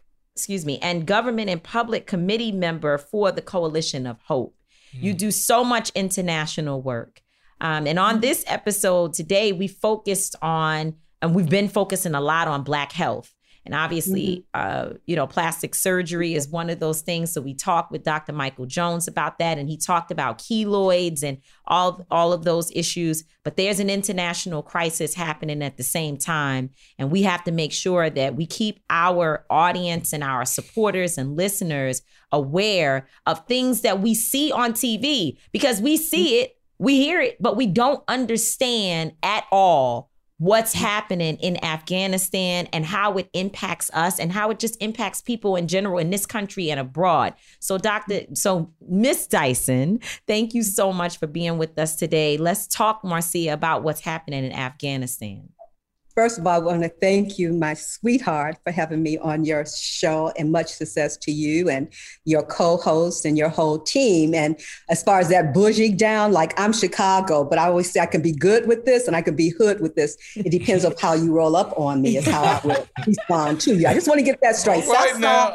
committee member for the Coalition of Hope. You do so much international work. And on this episode today, we focused on, and we've been focusing a lot on Black health. And obviously, you know, plastic surgery is one of those things. So we talked with Dr. Michael Jones about that, and he talked about keloids and all of those issues. But there's an international crisis happening at the same time. And we have to make sure that we keep our audience and our supporters and listeners aware of things that we see on TV, because we see it, we hear it, but we don't understand at all what's happening in Afghanistan and how it impacts us and how it just impacts people in general in this country and abroad. So Miss Dyson, thank you so much for being with us today. Let's talk, Marcia, about what's happening in Afghanistan. First of all, I want to thank you, my sweetheart, for having me on your show, and much success to you and your co-host and your whole team. And as far as that bougie down, like I'm Chicago, but I always say I can be good with this and I can be hood with this. It depends on how you roll up on me is how I will respond to you. I just want to get that straight. Right now.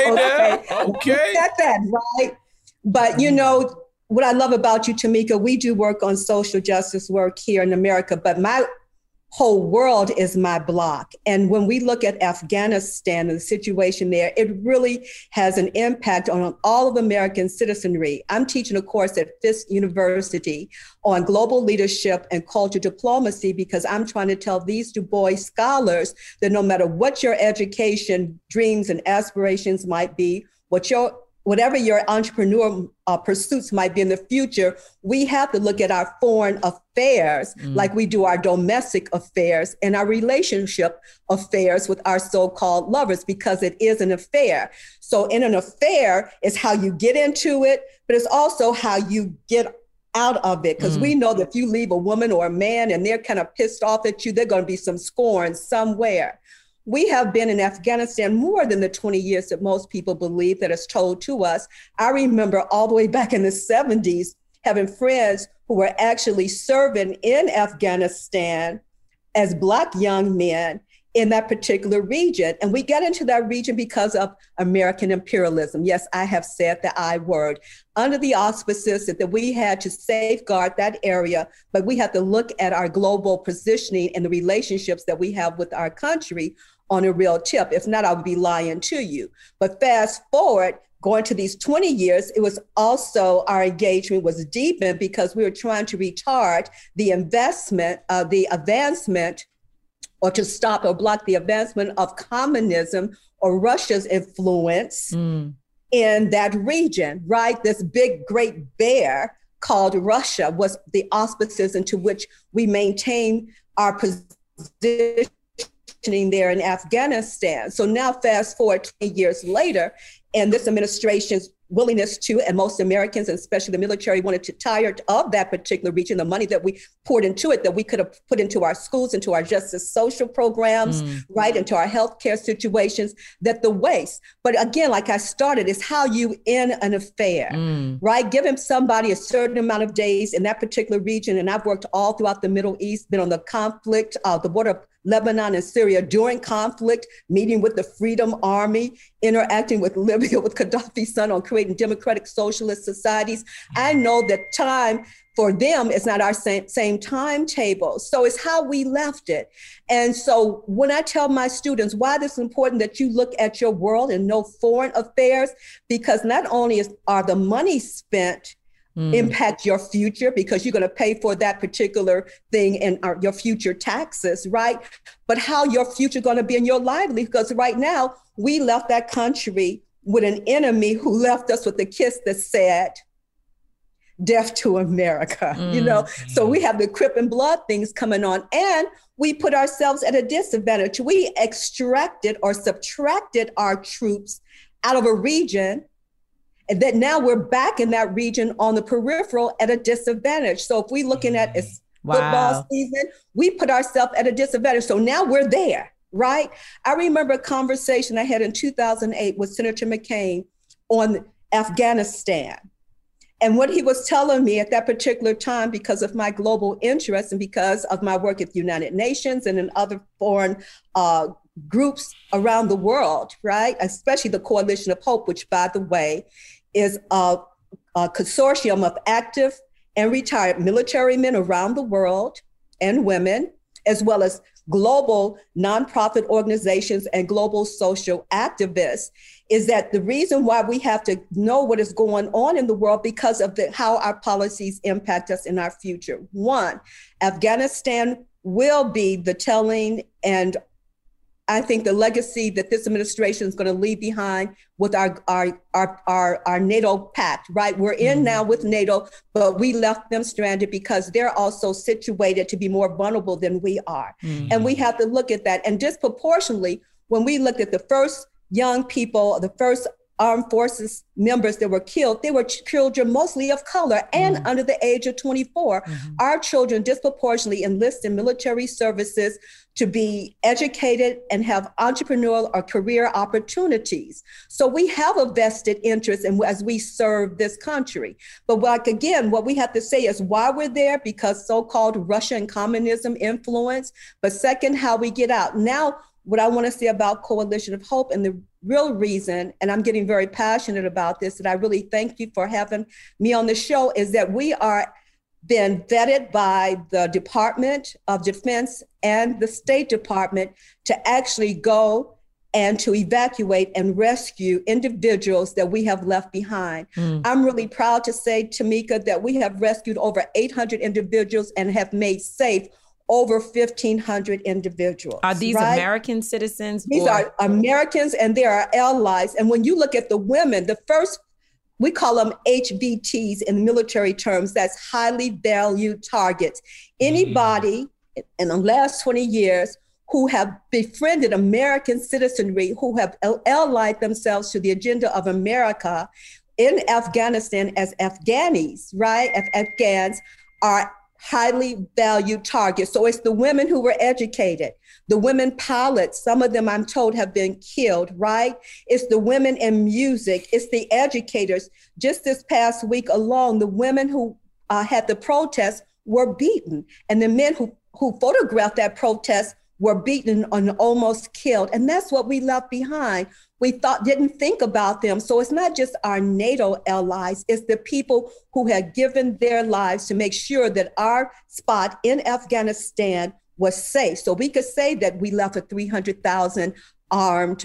Okay. Got that, right? But you know, what I love about you, Tamika, we do work on social justice work here in America, but my whole world is my block. And when we look at Afghanistan and the situation there, it really has an impact on all of American citizenry. I'm teaching a course at Fisk University on global leadership and cultural diplomacy because I'm trying to tell these Du Bois scholars that no matter what your education dreams and aspirations might be, whatever your entrepreneur pursuits might be in the future, we have to look at our foreign affairs like we do our domestic affairs and our relationship affairs with our so-called lovers, because it is an affair. So in an affair is how you get into it, but it's also how you get out of it. Because we know that if you leave a woman or a man and they're kind of pissed off at you, there's going to be some scorn somewhere. We have been in Afghanistan more than the 20 years that most people believe that is told to us. I remember all the way back in the 70s, having friends who were actually serving in Afghanistan as Black young men in that particular region. And we got into that region because of American imperialism. Yes, I have said the I word, under the auspices that we had to safeguard that area, but we have to look at our global positioning and the relationships that we have with our country on a real tip. If not, I would be lying to you. But fast forward, going to these 20 years, it was also our engagement was deepened because we were trying to retard the advancement, or to stop or block the advancement of communism or Russia's influence in that region, right? This big, great bear called Russia was the auspices into which we maintain our position there in Afghanistan. So now fast forward 20 years later, and this administration's willingness to, and most Americans, and especially the military, wanted to tire of that particular region, the money that we poured into it, that we could have put into our schools, into our justice social programs, right, into our healthcare situations, that the waste. But again, like I started, is how you end an affair, right? Giving somebody a certain amount of days in that particular region. And I've worked all throughout the Middle East, been on the conflict, the border of Lebanon and Syria during conflict, meeting with the Freedom Army, interacting with Libya, with Gaddafi's son on creating democratic socialist societies. I know that time for them is not our same timetable. So it's how we left it. And so when I tell my students why it's important that you look at your world and know foreign affairs, because not only are the money spent impact your future, because you're going to pay for that particular thing in your future taxes, right? But how your future going to be in your livelihood, because right now we left that country with an enemy who left us with a kiss that said, death to America, you know? So we have the Crip and Blood things coming on, and we put ourselves at a disadvantage. We extracted or subtracted our troops out of a region, and that now we're back in that region on the peripheral at a disadvantage. So if we're looking at football season, we put ourselves at a disadvantage. So now we're there, right? I remember a conversation I had in 2008 with Senator McCain on Afghanistan. And what he was telling me at that particular time, because of my global interest and because of my work at the United Nations and in other foreign groups around the world, right? Especially the Coalition of Hope, which, by the way, is a consortium of active and retired military men around the world and women, as well as global nonprofit organizations and global social activists, is that the reason why we have to know what is going on in the world because of how our policies impact us in our future. One, Afghanistan will be the telling and I think the legacy that this administration is going to leave behind with our NATO pact, right? We're in now with NATO, but we left them stranded because they're also situated to be more vulnerable than we are. And we have to look at that. And disproportionately, when we looked at the first young people, the first armed forces members that were killed, they were children mostly of color and under the age of 24. Our children disproportionately enlist in military services to be educated and have entrepreneurial or career opportunities. So we have a vested interest in as we serve this country. But again, what we have to say is why we're there, because so-called Russian communism influence, but second, how we get out. Now, what I want to say about Coalition of Hope, and the real reason, and I'm getting very passionate about this, and I really thank you for having me on the show, is that we are been vetted by the Department of Defense and the State Department to actually go and to evacuate and rescue individuals that we have left behind. I'm really proud to say, Tamika, that we have rescued over 800 individuals and have made safe over 1,500 individuals. Are these American citizens? These are Americans, and they are allies. And when you look at the women, the first, we call them HVTs in military terms, that's highly valued targets. Anybody in the last 20 years who have befriended American citizenry, who have allied themselves to the agenda of America in Afghanistan as Afghanis, right? Afghans are highly valued targets. So it's the women who were educated, the women pilots, some of them I'm told have been killed, right? It's the women in music, it's the educators. Just this past week alone, the women who had the protest were beaten, and the men who photographed that protest were beaten and almost killed. And that's what we left behind. We didn't think about them. So it's not just our NATO allies, it's the people who had given their lives to make sure that our spot in Afghanistan was safe. So we could say that we left a 300,000 armed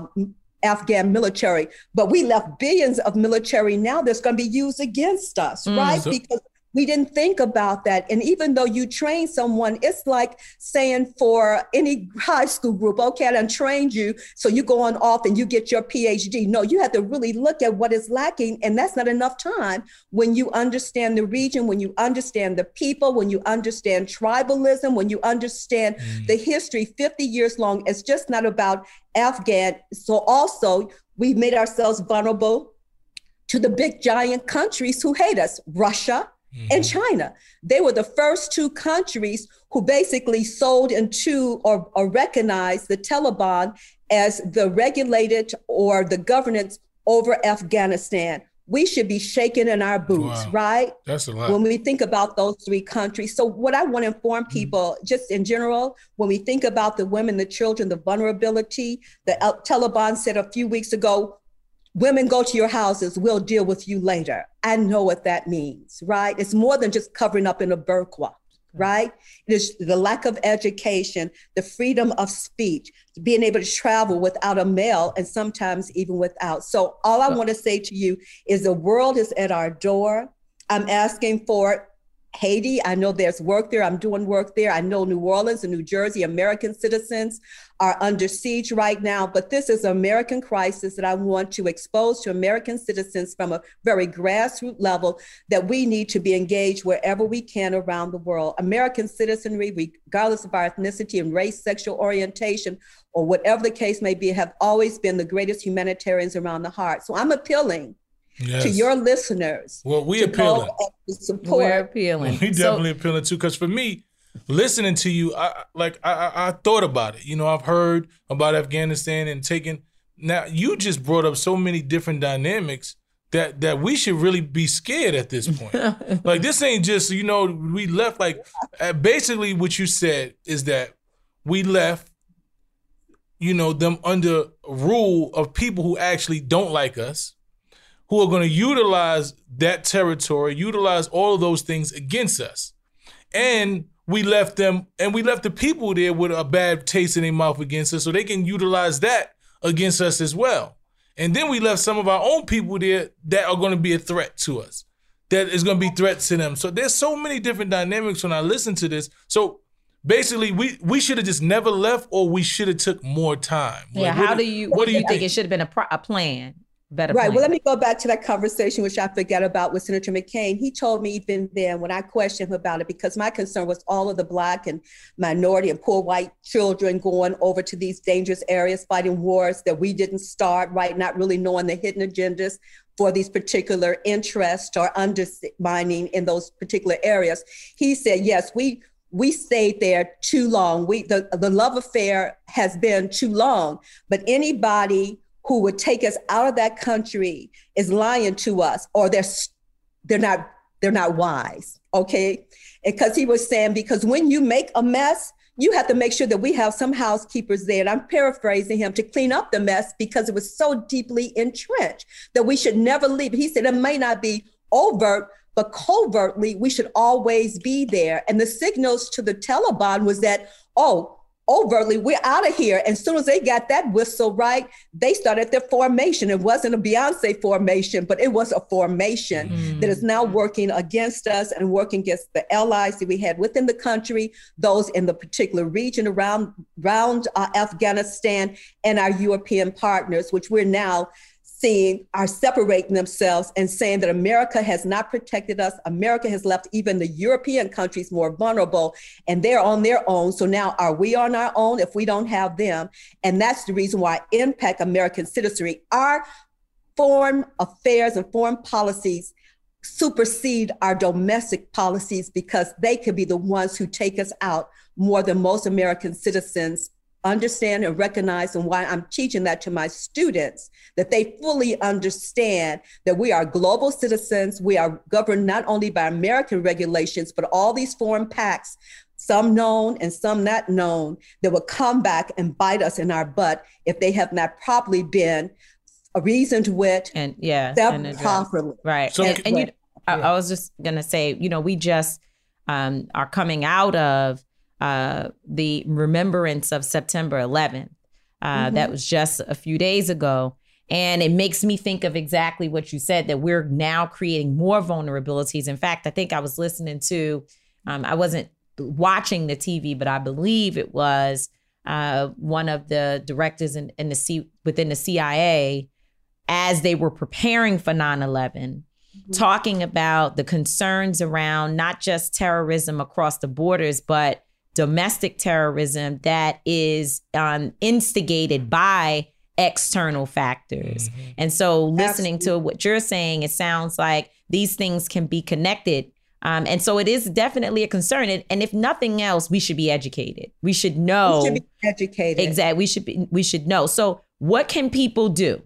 Afghan military, but we left billions of military now that's going to be used against us, right? Because we didn't think about that. And even though you train someone, it's like saying for any high school group, okay, I done trained you, so you go on off and you get your PhD. No, you have to really look at what is lacking. And that's not enough time when you understand the region, when you understand the people, when you understand tribalism, when you understand the history 50 years long. It's just not about Afghan. So also, we've made ourselves vulnerable to the big giant countries who hate us, Russia and China. They were the first two countries who basically sold into or recognized the Taliban as the regulated or the governance over Afghanistan. We should be shaking in our boots, right? That's a lot. When we think about those three countries. So what I want to inform people, just in general, when we think about the women, the children, the vulnerability, the Taliban said a few weeks ago, women, go to your houses, we'll deal with you later. I know what that means, right? It's more than just covering up in a burqa, right? It is the lack of education, the freedom of speech, being able to travel without a mail and sometimes even without. So all I want to say to you is the world is at our door. I'm asking for Haiti. I know there's work there. I'm doing work there. I know New Orleans and New Jersey, American citizens are under siege right now, but this is an American crisis that I want to expose to American citizens from a very grassroots level, that we need to be engaged wherever we can around the world. American citizenry, regardless of our ethnicity and race, sexual orientation, or whatever the case may be, have always been the greatest humanitarians around the heart. So I'm appealing to your listeners. Well, we appealing. We're appealing. We definitely appealing too, because for me, listening to you, I thought about it. You know, I've heard about Afghanistan and taking. Now, you just brought up so many different dynamics that we should really be scared at this point. Like, this ain't just, you know, we left, like, basically what you said is that we left, you know, them under rule of people who actually don't like us, who are going to utilize that territory, utilize all of those things against us. And we left them, and we left the people there with a bad taste in their mouth against us, so they can utilize that against us as well. And then we left some of our own people there that are going to be a threat to us, that is going to be threats to them. So there's so many different dynamics when I listen to this. So basically we should have just never left, or we should have took more time. Yeah. What do you think? It should have been a plan? Better right. plan. Well, let me go back to that conversation, which I forget about with Senator McCain. He told me even then when I questioned him about it, because my concern was all of the Black and minority and poor white children going over to these dangerous areas, fighting wars that we didn't start, right? Not really knowing the hidden agendas for these particular interests or undermining in those particular areas. He said, yes, we stayed there too long. The love affair has been too long, but anybody who would take us out of that country is lying to us, or they're not wise, okay? Because he was saying, because when you make a mess, you have to make sure that we have some housekeepers there. And I'm paraphrasing him, to clean up the mess, because it was so deeply entrenched that we should never leave. He said it may not be overt, but covertly, we should always be there. And the signals to the Taliban was that, overtly, we're out of here. And as soon as they got that whistle right, they started their formation. It wasn't a Beyonce formation, but it was a formation that is now working against us and working against the allies that we had within the country, those in the particular region around Afghanistan, and our European partners, which we're now seeing are separating themselves and saying that America has not protected us. America has left even the European countries more vulnerable, and they're on their own. So now are we on our own if we don't have them? And that's the reason why impact American citizenry. Our foreign affairs and foreign policies supersede our domestic policies, because they could be the ones who take us out more than most American citizens understand and recognize. And why I'm teaching that to my students, that they fully understand that we are global citizens. We are governed not only by American regulations, but all these foreign pacts, some known and some not known, that will come back and bite us in our butt if they have not properly been reasoned with and properly. Right. So, I was just gonna say, we just are coming out of the remembrance of September 11th. That was just a few days ago. And it makes me think of exactly what you said, that we're now creating more vulnerabilities. In fact, I think I was listening to, I wasn't watching the TV, but I believe it was one of the directors within the CIA, as they were preparing for 9/11, talking about the concerns around not just terrorism across the borders, but domestic terrorism that is instigated by external factors. And so listening to what you're saying, it sounds like these things can be connected. And so it is definitely a concern. And if nothing else, we should be educated. We should know. We should be educated. Exactly. We should know. So what can people do?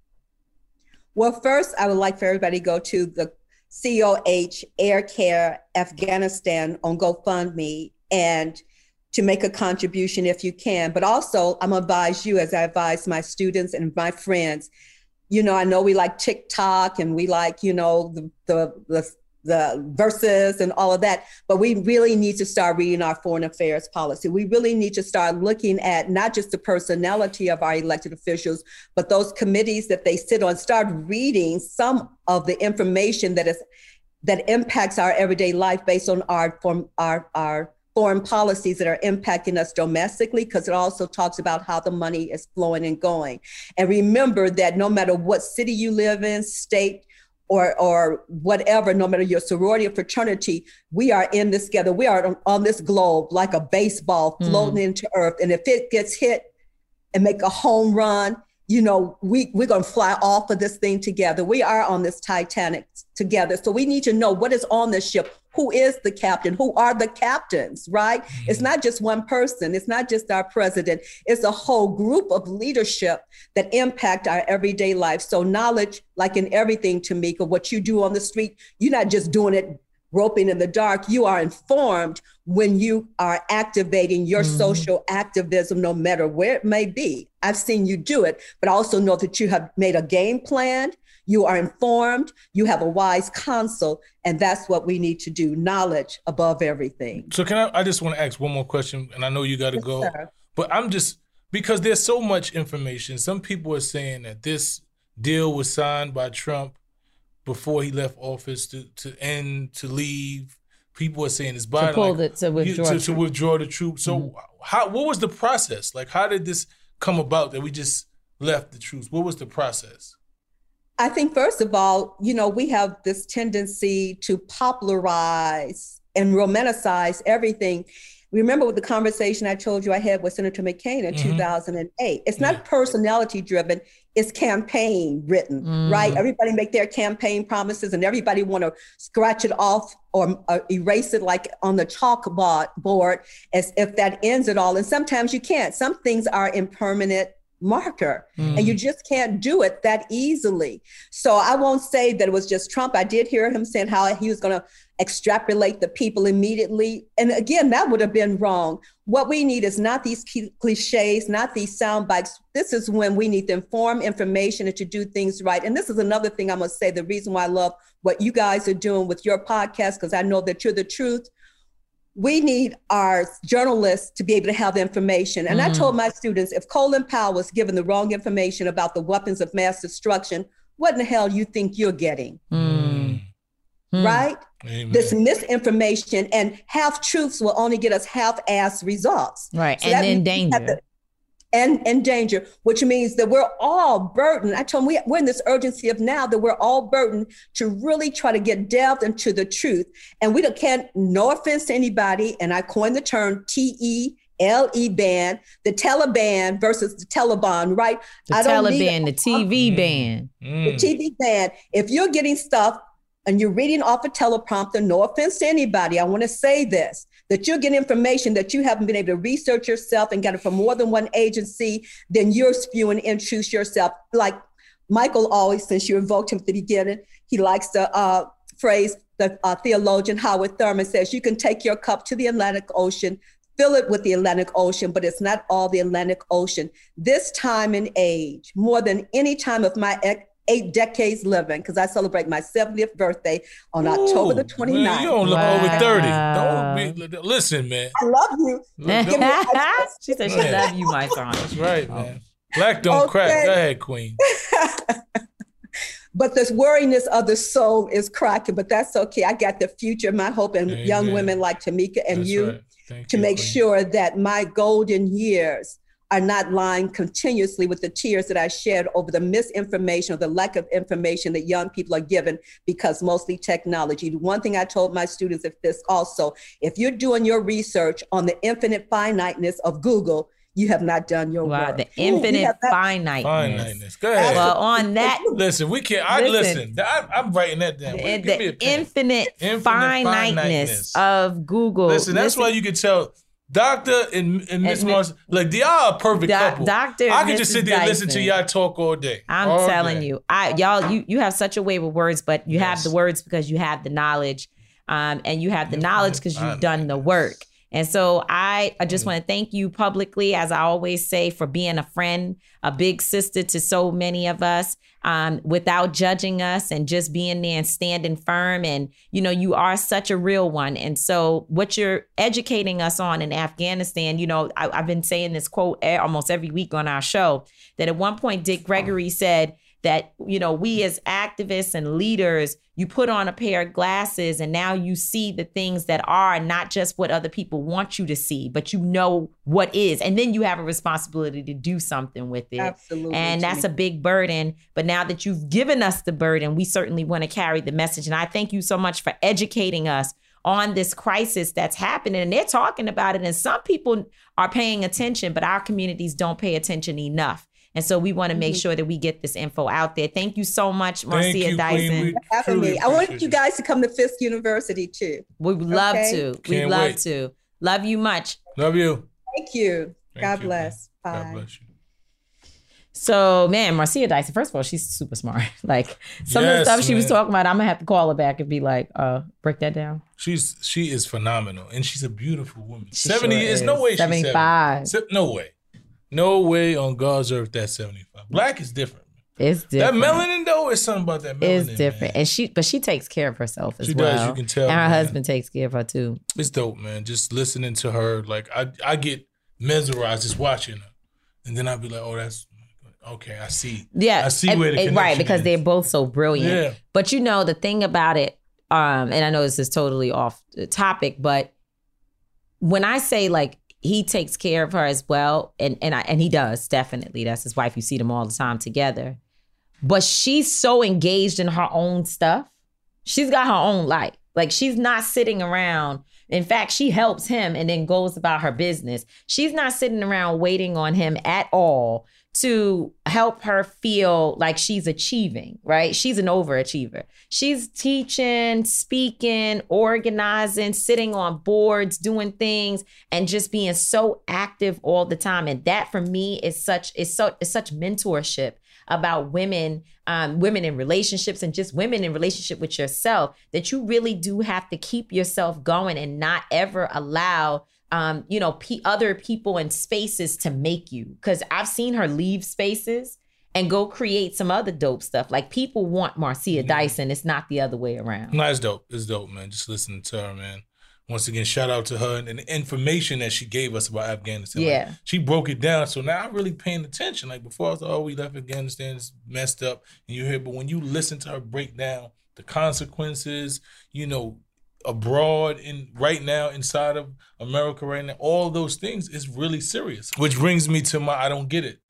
Well, first, I would like for everybody to go to the COH Air Care Afghanistan on GoFundMe and to make a contribution if you can. But also, I'm gonna advise you, as I advise my students and my friends, I know we like TikTok and we like, the verses and all of that, but we really need to start reading our foreign affairs policy. We really need to start looking at not just the personality of our elected officials, but those committees that they sit on. Start reading some of the information that impacts our everyday life based on our foreign policies that are impacting us domestically, because it also talks about how the money is flowing and going. And remember that no matter what city you live in, state, or whatever, no matter your sorority or fraternity, we are in this together. We are on this globe like a baseball floating into earth. And if it gets hit and make a home run, we're going to fly off of this thing together. We are on this Titanic together. So we need to know what is on this ship. Who is the captain? Who are the captains, right? It's not just one person. It's not just our president. It's a whole group of leadership that impact our everyday life. So knowledge, like in everything, Tamika, what you do on the street, you're not just doing it groping in the dark. You are informed when you are activating your social activism, no matter where it may be. I've seen you do it, but I also know that you have made a game plan. You are informed, you have a wise counsel, and that's what we need to do. Knowledge above everything. So I just want to ask one more question, and I know you got to go, sir. But because there's so much information, some people are saying that this deal was signed by Trump before he left office to leave people are saying it's bad. To withdraw the troops. So what was the process? Like, how did this come about that we just left the troops? What was the process? I think, first of all, we have this tendency to popularize and romanticize everything. Remember with the conversation I told you I had with Senator McCain in 2008. It's not personality driven, it's campaign written, right? Everybody make their campaign promises and everybody want to scratch it off or erase it like on the chalkboard as if that ends it all. And sometimes you can't. Some things are impermanent marker and you just can't do it that easily. So I won't say that it was just Trump. I did hear him saying how he was going to extrapolate the people immediately. And again, that would have been wrong. What we need is not these cliches, not these sound bites. This is when we need to inform information and to do things right. And this is another thing I must say, the reason why I love what you guys are doing with your podcast, because I know that you're the truth. We need our journalists to be able to have the information. And I told my students, if Colin Powell was given the wrong information about the weapons of mass destruction, what in the hell you think you're getting? Right? Amen. This misinformation and half truths will only get us half-ass results. Right. So and then danger. And danger, which means that we're all burdened. I told them we're in this urgency of now that we're all burdened to really try to get delved into the truth. And we can't, no offense to anybody, and I coined the term TELE ban, the Taliban versus the Taliban, right? The Taliban, the TV ban. The TV ban. If you're getting stuff and you're reading off a teleprompter, no offense to anybody, I want to say this, that you're getting information that you haven't been able to research yourself and get it from more than one agency, then you're spewing in truth yourself. Like Michael always, since you invoked him at the beginning, he likes the phrase, the theologian Howard Thurman says, you can take your cup to the Atlantic Ocean, fill it with the Atlantic Ocean, but it's not all the Atlantic Ocean. This time and age, more than any time of my 8 decades living, because I celebrate my 70th birthday on October the 29th. Man, you don't look over 30. Don't be, listen, man. I love you. She said she love you, my son. That's right, man. Black don't crack. Go ahead, Queen. But this worriness of the soul is cracking, but that's okay. I got the future, my hope, and young women like Tamika and that's you right. to make sure that my golden years are not lying continuously with the tears that I shed over the misinformation or the lack of information that young people are given because mostly technology. The one thing I told my students is this also, if you're doing your research on the infinite finiteness of Google, you have not done your work. The infinite finiteness. Go ahead. Well, on that. Listen, we can't. I'm writing that down. The infinite finiteness of Google. Listen, that's why you can tell Dr. and Miss Mars, like they are a perfect couple. Dr. I could just sit there and listen to y'all talk all day. I'm telling you, you have such a way with words, but you have the words because you have the knowledge, and you have the knowledge because you've done the work. And so I just want to thank you publicly, as I always say, for being a friend, a big sister to so many of us, without judging us and just being there and standing firm. And, you are such a real one. And so what you're educating us on in Afghanistan, I've been saying this quote almost every week on our show, that at one point Dick Gregory said that, we as activists and leaders, you put on a pair of glasses and now you see the things that are not just what other people want you to see, but you know what is. And then you have a responsibility to do something with it. Absolutely. And that's a big burden. But now that you've given us the burden, we certainly want to carry the message. And I thank you so much for educating us on this crisis that's happening. And they're talking about it. And some people are paying attention, but our communities don't pay attention enough. And so we want to make sure that we get this info out there. Thank you so much, Marcia Dyson. For having me. I want you guys to come to Fisk University too. We would love to. We'd love to. Love you much. Love you. Thank you. God bless. Bye. God bless you. So, man, Marcia Dyson, first of all, she's super smart. Like some of the stuff she was talking about, I'm going to have to call her back and be like, break that down. She is phenomenal. And she's a beautiful woman. She 70 sure is no way she's 75. No way. No way on God's earth that's 75. Black is different. It's different. That melanin though, is something about that melanin. It's different. Man. And she takes care of herself as she well. She does, you can tell. And her husband takes care of her too. It's dope, man. Just listening to her, like I get mesmerized just watching her. And then I'll be like, oh, that's okay, I see. Yeah. I see where the connection right, because is. they're both so brilliant. Yeah. But the thing about it, and I know this is totally off topic, but when I say like he takes care of her as well, and he does, definitely. That's his wife. You see them all the time together. But she's so engaged in her own stuff. She's got her own life. Like, she's not sitting around. In fact, she helps him and then goes about her business. She's not sitting around waiting on him at all to help her feel like she's achieving, right? She's an overachiever. She's teaching, speaking, organizing, sitting on boards, doing things, and just being so active all the time. And that for me is such mentorship about women in relationships, and just women in relationship with yourself, that you really do have to keep yourself going and not ever allow other people and spaces to make you. Because I've seen her leave spaces and go create some other dope stuff. Like, people want Marcia Dyson. It's not the other way around. No, it's dope. It's dope, man. Just listening to her, man. Once again, shout out to her and the information that she gave us about Afghanistan. Yeah. Like, she broke it down. So now I'm really paying attention. Like, before I was like, oh, we left Afghanistan, it's messed up. And you hear, but when you listen to her break down the consequences, abroad and right now inside of America right now, all those things is really serious. Which brings me to my I don't get it.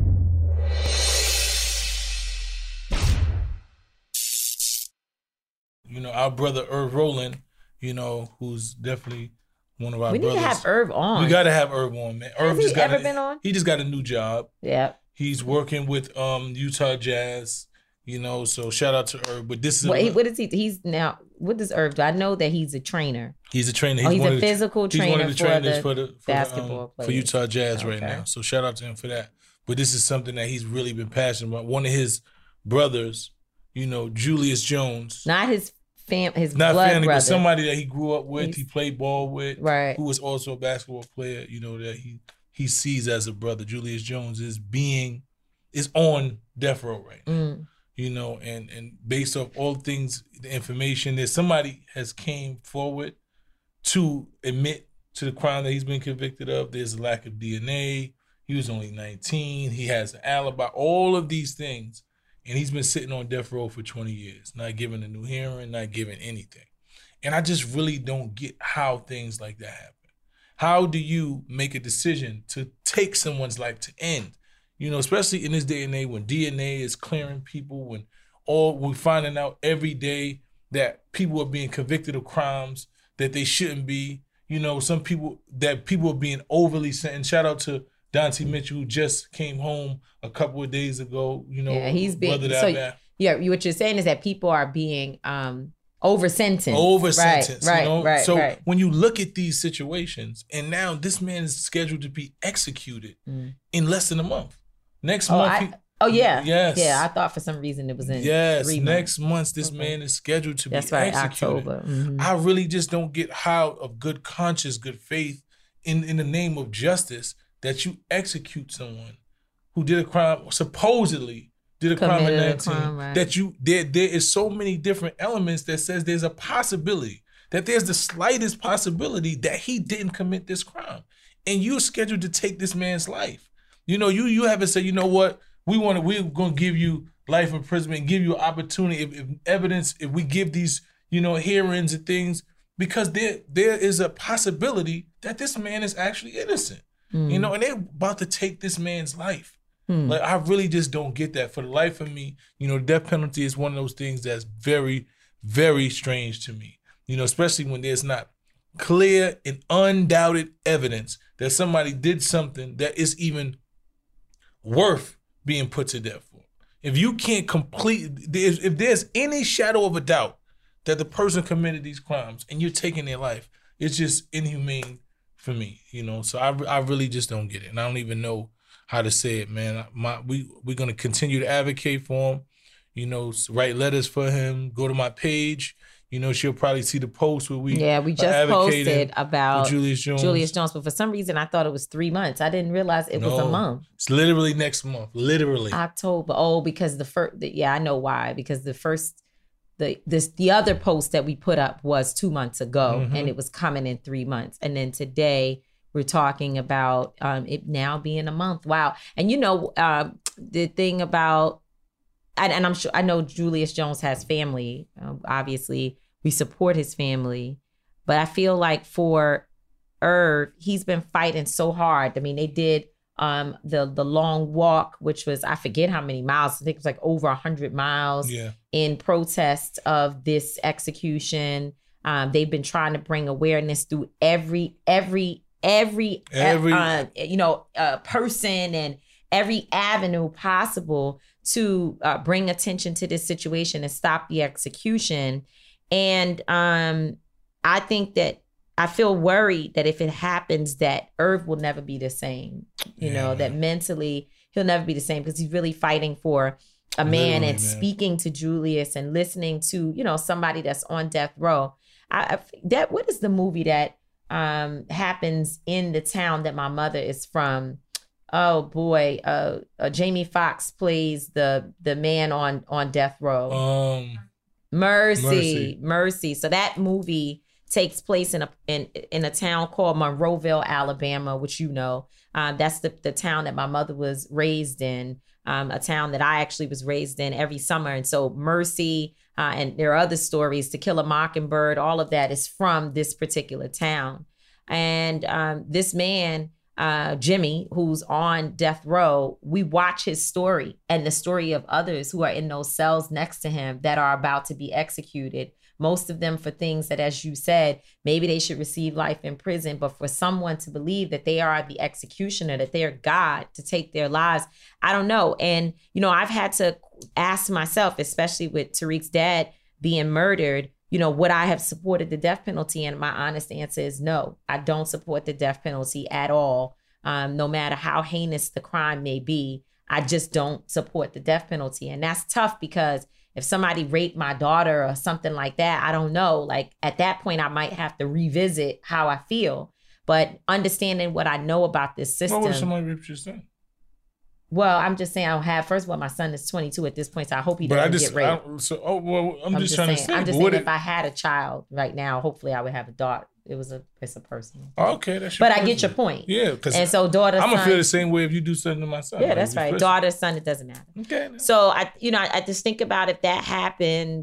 Our brother Irv Roland, who's definitely one of our brothers. We need to have Irv on. We got to have Irv on, man. Has he ever been on? He just got a new job. Yeah. He's working with Utah Jazz, so shout out to Irv. But this is... What is he? What does Irv do? I know that he's a trainer. He's a trainer. He's a physical trainer. He's one of the trainers for the basketball players. For Utah Jazz right now. So shout out to him for that. But this is something that he's really been passionate about. One of his brothers, Julius Jones. Not his blood family, brother. But somebody that he grew up with, he played ball with, right? Who was also a basketball player, that he sees as a brother. Julius Jones is on death row right now. And based off all things, the information that somebody has came forward to admit to the crime that he's been convicted of. There's a lack of DNA. He was only 19. He has an alibi. All of these things. And he's been sitting on death row for 20 years, not given a new hearing, not given anything. And I just really don't get how things like that happen. How do you make a decision to take someone's life to end? Especially in this day and age when DNA is clearing people, when we're finding out every day that people are being convicted of crimes that they shouldn't be. Some people are being overly sentenced. Shout out to Dante Mitchell, who just came home a couple of days ago. He's being what you're saying is that people are being over-sentenced. Right. So when you look at these situations, and now this man is scheduled to be executed in less than a month. Next month. Yes. Yeah, I thought for some reason it was in 3 months. Next month this man is scheduled to be executed. October. Mm-hmm. I really just don't get how of good conscience, good faith, in the name of justice, that you execute someone who did a crime, supposedly did a crime at 19, that there is so many different elements that says there's a possibility, that there's the slightest possibility that he didn't commit this crime. And you're scheduled to take this man's life. You haven't said, you know what, we're going to give you life imprisonment and give you an opportunity if evidence, if we give these, hearings and things, because there is a possibility that this man is actually innocent. And they're about to take this man's life. Like, I really just don't get that. For the life of me, death penalty is one of those things that's very, very strange to me. Especially when there's not clear and undoubted evidence that somebody did something that is even worth being put to death for. If you can't if there's any shadow of a doubt that the person committed these crimes and you're taking their life, it's just inhumane for me, So I really just don't get it. And I don't even know how to say it, man. We're going to continue to advocate for him, write letters for him, go to my page. She'll probably see the post where we just posted about Julius Jones. But for some reason, I thought it was 3 months. I didn't realize it was a month. It's literally next month. Literally October. Oh, because I know why. Because the other post that we put up was 2 months ago, and it was coming in 3 months. And then today we're talking about it now being a month. Wow. And the thing about, and I'm sure, I know Julius Jones has family, obviously, We support his family. But I feel like for Irv, he's been fighting so hard. I mean, they did the long walk, which was, I forget how many miles. I think it was like over 100 miles in protest of this execution. They've been trying to bring awareness through every person and every avenue possible to bring attention to this situation and stop the execution. And I think that I feel worried that if it happens, that Irv will never be the same. You know, that mentally he'll never be the same, because he's really fighting for a man and speaking to Julius and listening to, you know, somebody that's on death row. What is the movie that happens in the town that my mother is from? Oh boy, Jamie Foxx plays the man on death row. Mercy. So that movie takes place in a town called Monroeville, Alabama, which you know. That's the town that my mother was raised in, a town that I actually was raised in every summer. And so Mercy, and there are other stories, To Kill a Mockingbird, all of that is from this particular town. And this man, Jimmy, who's on death row, we watch his story and the story of others who are in those cells next to him that are about to be executed. Most of them for things that, as you said, maybe they should receive life in prison, but for someone to believe that they are the executioner, that they are God, to take their lives, I don't know. And, you know, I've had to ask myself, especially with Tariq's dad being murdered, you know, would I have supported the death penalty? And my honest answer is no, I don't support the death penalty at all. No matter how heinous the crime may be, I just don't support the death penalty. And that's tough, because if somebody raped my daughter or something like that, I don't know. Like at that point, I might have to revisit how I feel. But understanding what I know about this system. What if somebody raped your son? Well, I'm just saying I don't have. First of all, my son is 22 at this point, so I hope he doesn't get raped. I'm just trying to say. I'm just saying if I had a child right now, hopefully I would have a daughter. It's a personal. Okay, that's. But I get your point. Yeah, because and so daughter, I'm gonna feel the same way if you do something to my son. Yeah, that's right. Daughter, son, it doesn't matter. Okay. So I just think about if that happened,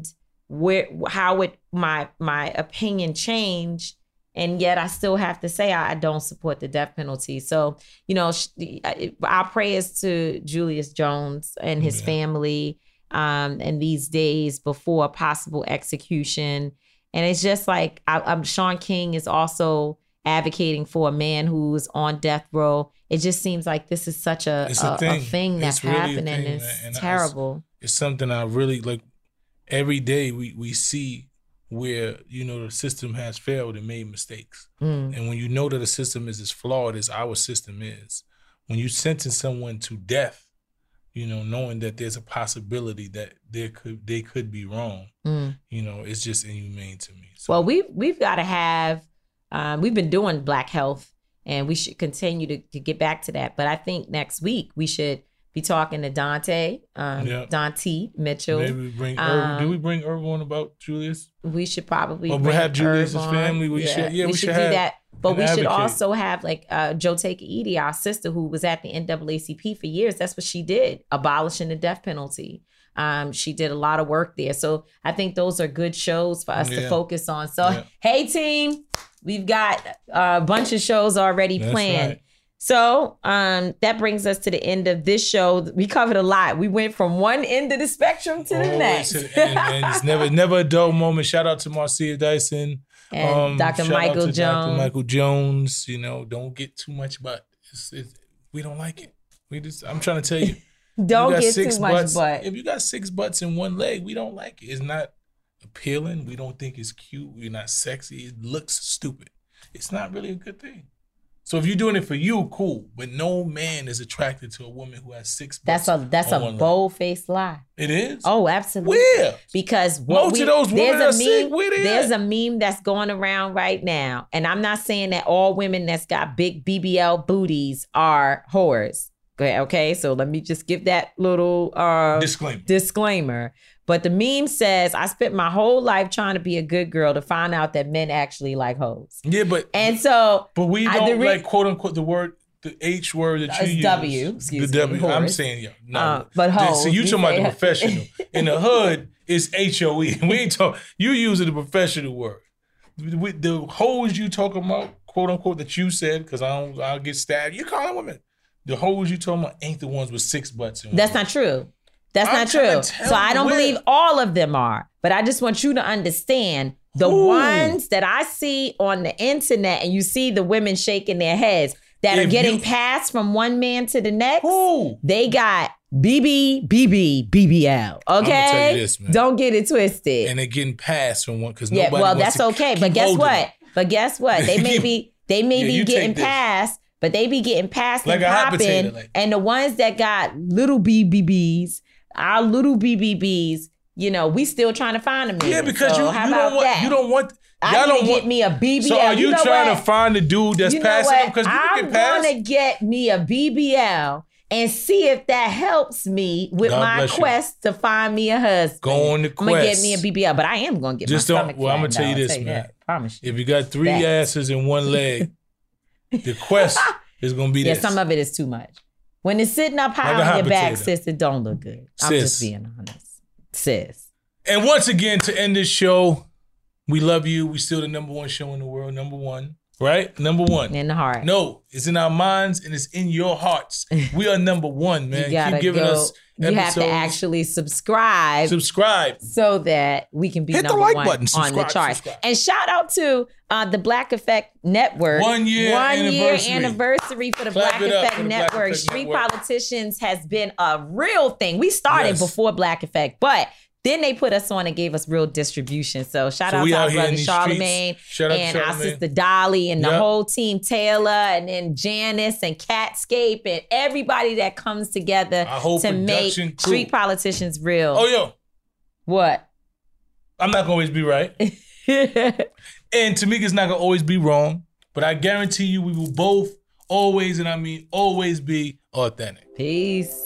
how would my opinion change? And yet I still have to say I don't support the death penalty. So, you know, our prayers to Julius Jones and his family in these days before a possible execution. And it's just like Shaun King is also advocating for a man who's on death row. It just seems like this is such a thing that's really happening. And it's terrible. It's something I really like. Every day we see where, you know, the system has failed and made mistakes. And when you know that a system is as flawed as our system is, when you sentence someone to death, you know, knowing that there's a possibility that they could be wrong, you know, it's just inhumane to me. So. Well, we've got to have, we've been doing Black Health, and we should continue to get back to that. But I think next week we should be talking to Dante Mitchell. Maybe we bring Irv. Do we bring Irv on about Julius? We should probably bring have Julius's family. We should do that. But we should also have like Joteka Edie, our sister, who was at the NAACP for years. That's what she did, abolishing the death penalty. She did a lot of work there. So I think those are good shows for us to focus on. So, hey, team, we've got a bunch of shows already planned. Right. So that brings us to the end of this show. We covered a lot. We went from one end of the spectrum to the next. And it's never a dull moment. Shout out to Marcia Dyson. And Dr. Michael Jones. Dr. Michael Jones. You know, don't get too much butt. We don't like it. I'm trying to tell you. Don't get too much butt. If you got 6 butts in one leg, we don't like it. It's not appealing. We don't think it's cute. We're not sexy. It looks stupid. It's not really a good thing. So if you're doing it for you, cool. But no man is attracted to a woman who has 6 butts. That's a bold-faced lie. It is? Oh, absolutely. Where? Because most of those women are sick. There's a meme that's going around right now. And I'm not saying that all women that's got big BBL booties are whores. Okay, so let me just give that little disclaimer. But the meme says, I spent my whole life trying to be a good girl to find out that men actually like hoes. Yeah, but we don't like quote unquote the H word that you use. W, excuse me. The W. I'm saying, no. But hoes. So you talking about the professional. In the hood, It's HOE. We ain't talk. You using the professional word. The hoes you talking about, quote unquote, that you said, because I'll get stabbed. You calling women. The hoes you talking about ain't the ones with 6 butts. That's not true. That's not true. So I don't believe all of them are. But I just want you to understand the ones that I see on the internet, and you see the women shaking their heads that are getting passed from one man to the next. They got BBL. Okay? I'm gonna tell you this, man. Don't get it twisted. And they're getting passed from one because nobody well, wants that's okay. But guess what? They may be getting passed, but they be getting passed like and a popping. Like. And the ones that got little BBBs, our little BBBs, you know, we still trying to find them. Yeah, because so you don't want. I need to get me a BBL. So are you trying to find the dude that's passing them? Because I'm going to get me a BBL and see if that helps me with my quest to find me a husband. Go on the quest. I'm going to get me a BBL, but I am going to get my stomach flat. Well, I'm going to tell you this, man. Promise you. If you got 3 asses in one leg, the quest is going to be this. Yeah, some of it is too much. When it's sitting up high on your back, sis, it don't look good. I'm just being honest. Sis. And once again, to end this show, we love you. We still the #1 show in the world. #1. Right? #1. In the heart. No, it's in our minds and it's in your hearts. We are #1, man. Keep giving us episodes. You have to actually subscribe. So that we can be Hit #1 the like button. On the charts. And shout out to the Black Effect Network. 1 year anniversary for the Black Effect Network. Street Politicians has been a real thing. We started before Black Effect, but then they put us on and gave us real distribution. So shout out to our brother Charlemagne and our sister Dolly and the whole team, Taylor, and then Janice and Catscape and everybody that comes together to make Street Politicians real. Oh, yo. What? I'm not going to always be right. And Tamika's not going to always be wrong. But I guarantee you we will both always, and I mean always, be authentic. Peace.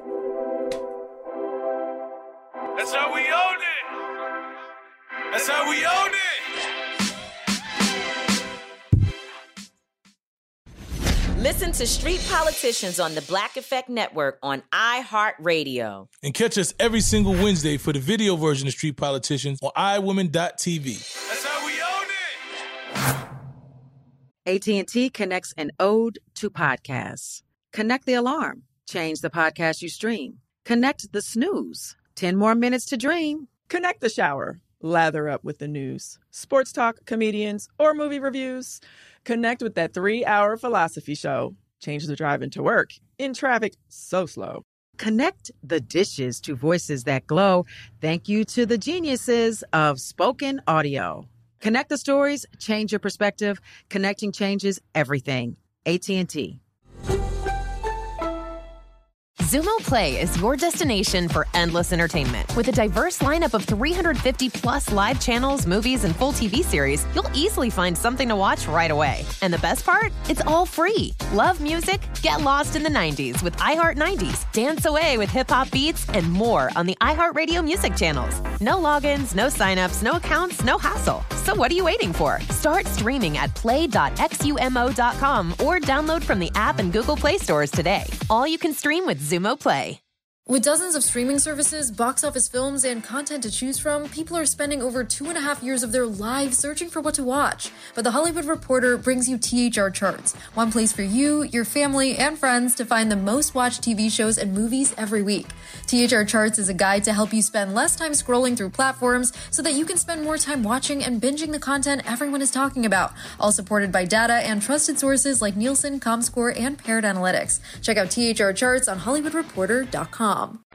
That's how we own it. That's how we own it. Listen to Street Politicians on the Black Effect Network on iHeartRadio. And catch us every single Wednesday for the video version of Street Politicians on iWomen.tv. That's how we own it. AT&T connects an ode to podcasts. Connect the alarm. Change the podcast you stream. Connect the snooze. 10 more minutes to dream. Connect the shower. Lather up with the news. Sports talk, comedians, or movie reviews. Connect with that 3-hour philosophy show. Change the drive into work in traffic so slow. Connect the dishes to voices that glow. Thank you to the geniuses of spoken audio. Connect the stories, change your perspective. Connecting changes everything. AT&T. Xumo Play is your destination for endless entertainment. With a diverse lineup of 350-plus live channels, movies, and full TV series, you'll easily find something to watch right away. And the best part? It's all free. Love music? Get lost in the 90s with iHeart 90s, dance away with hip-hop beats, and more on the iHeartRadio music channels. No logins, no signups, no accounts, no hassle. So what are you waiting for? Start streaming at play.xumo.com or download from the app and Google Play stores today. All you can stream with Xumo Play. With dozens of streaming services, box office films, and content to choose from, people are spending over 2.5 years of their lives searching for what to watch. But The Hollywood Reporter brings you THR Charts, one place for you, your family, and friends to find the most watched TV shows and movies every week. THR Charts is a guide to help you spend less time scrolling through platforms so that you can spend more time watching and binging the content everyone is talking about, all supported by data and trusted sources like Nielsen, Comscore, and Paired Analytics. Check out THR Charts on HollywoodReporter.com.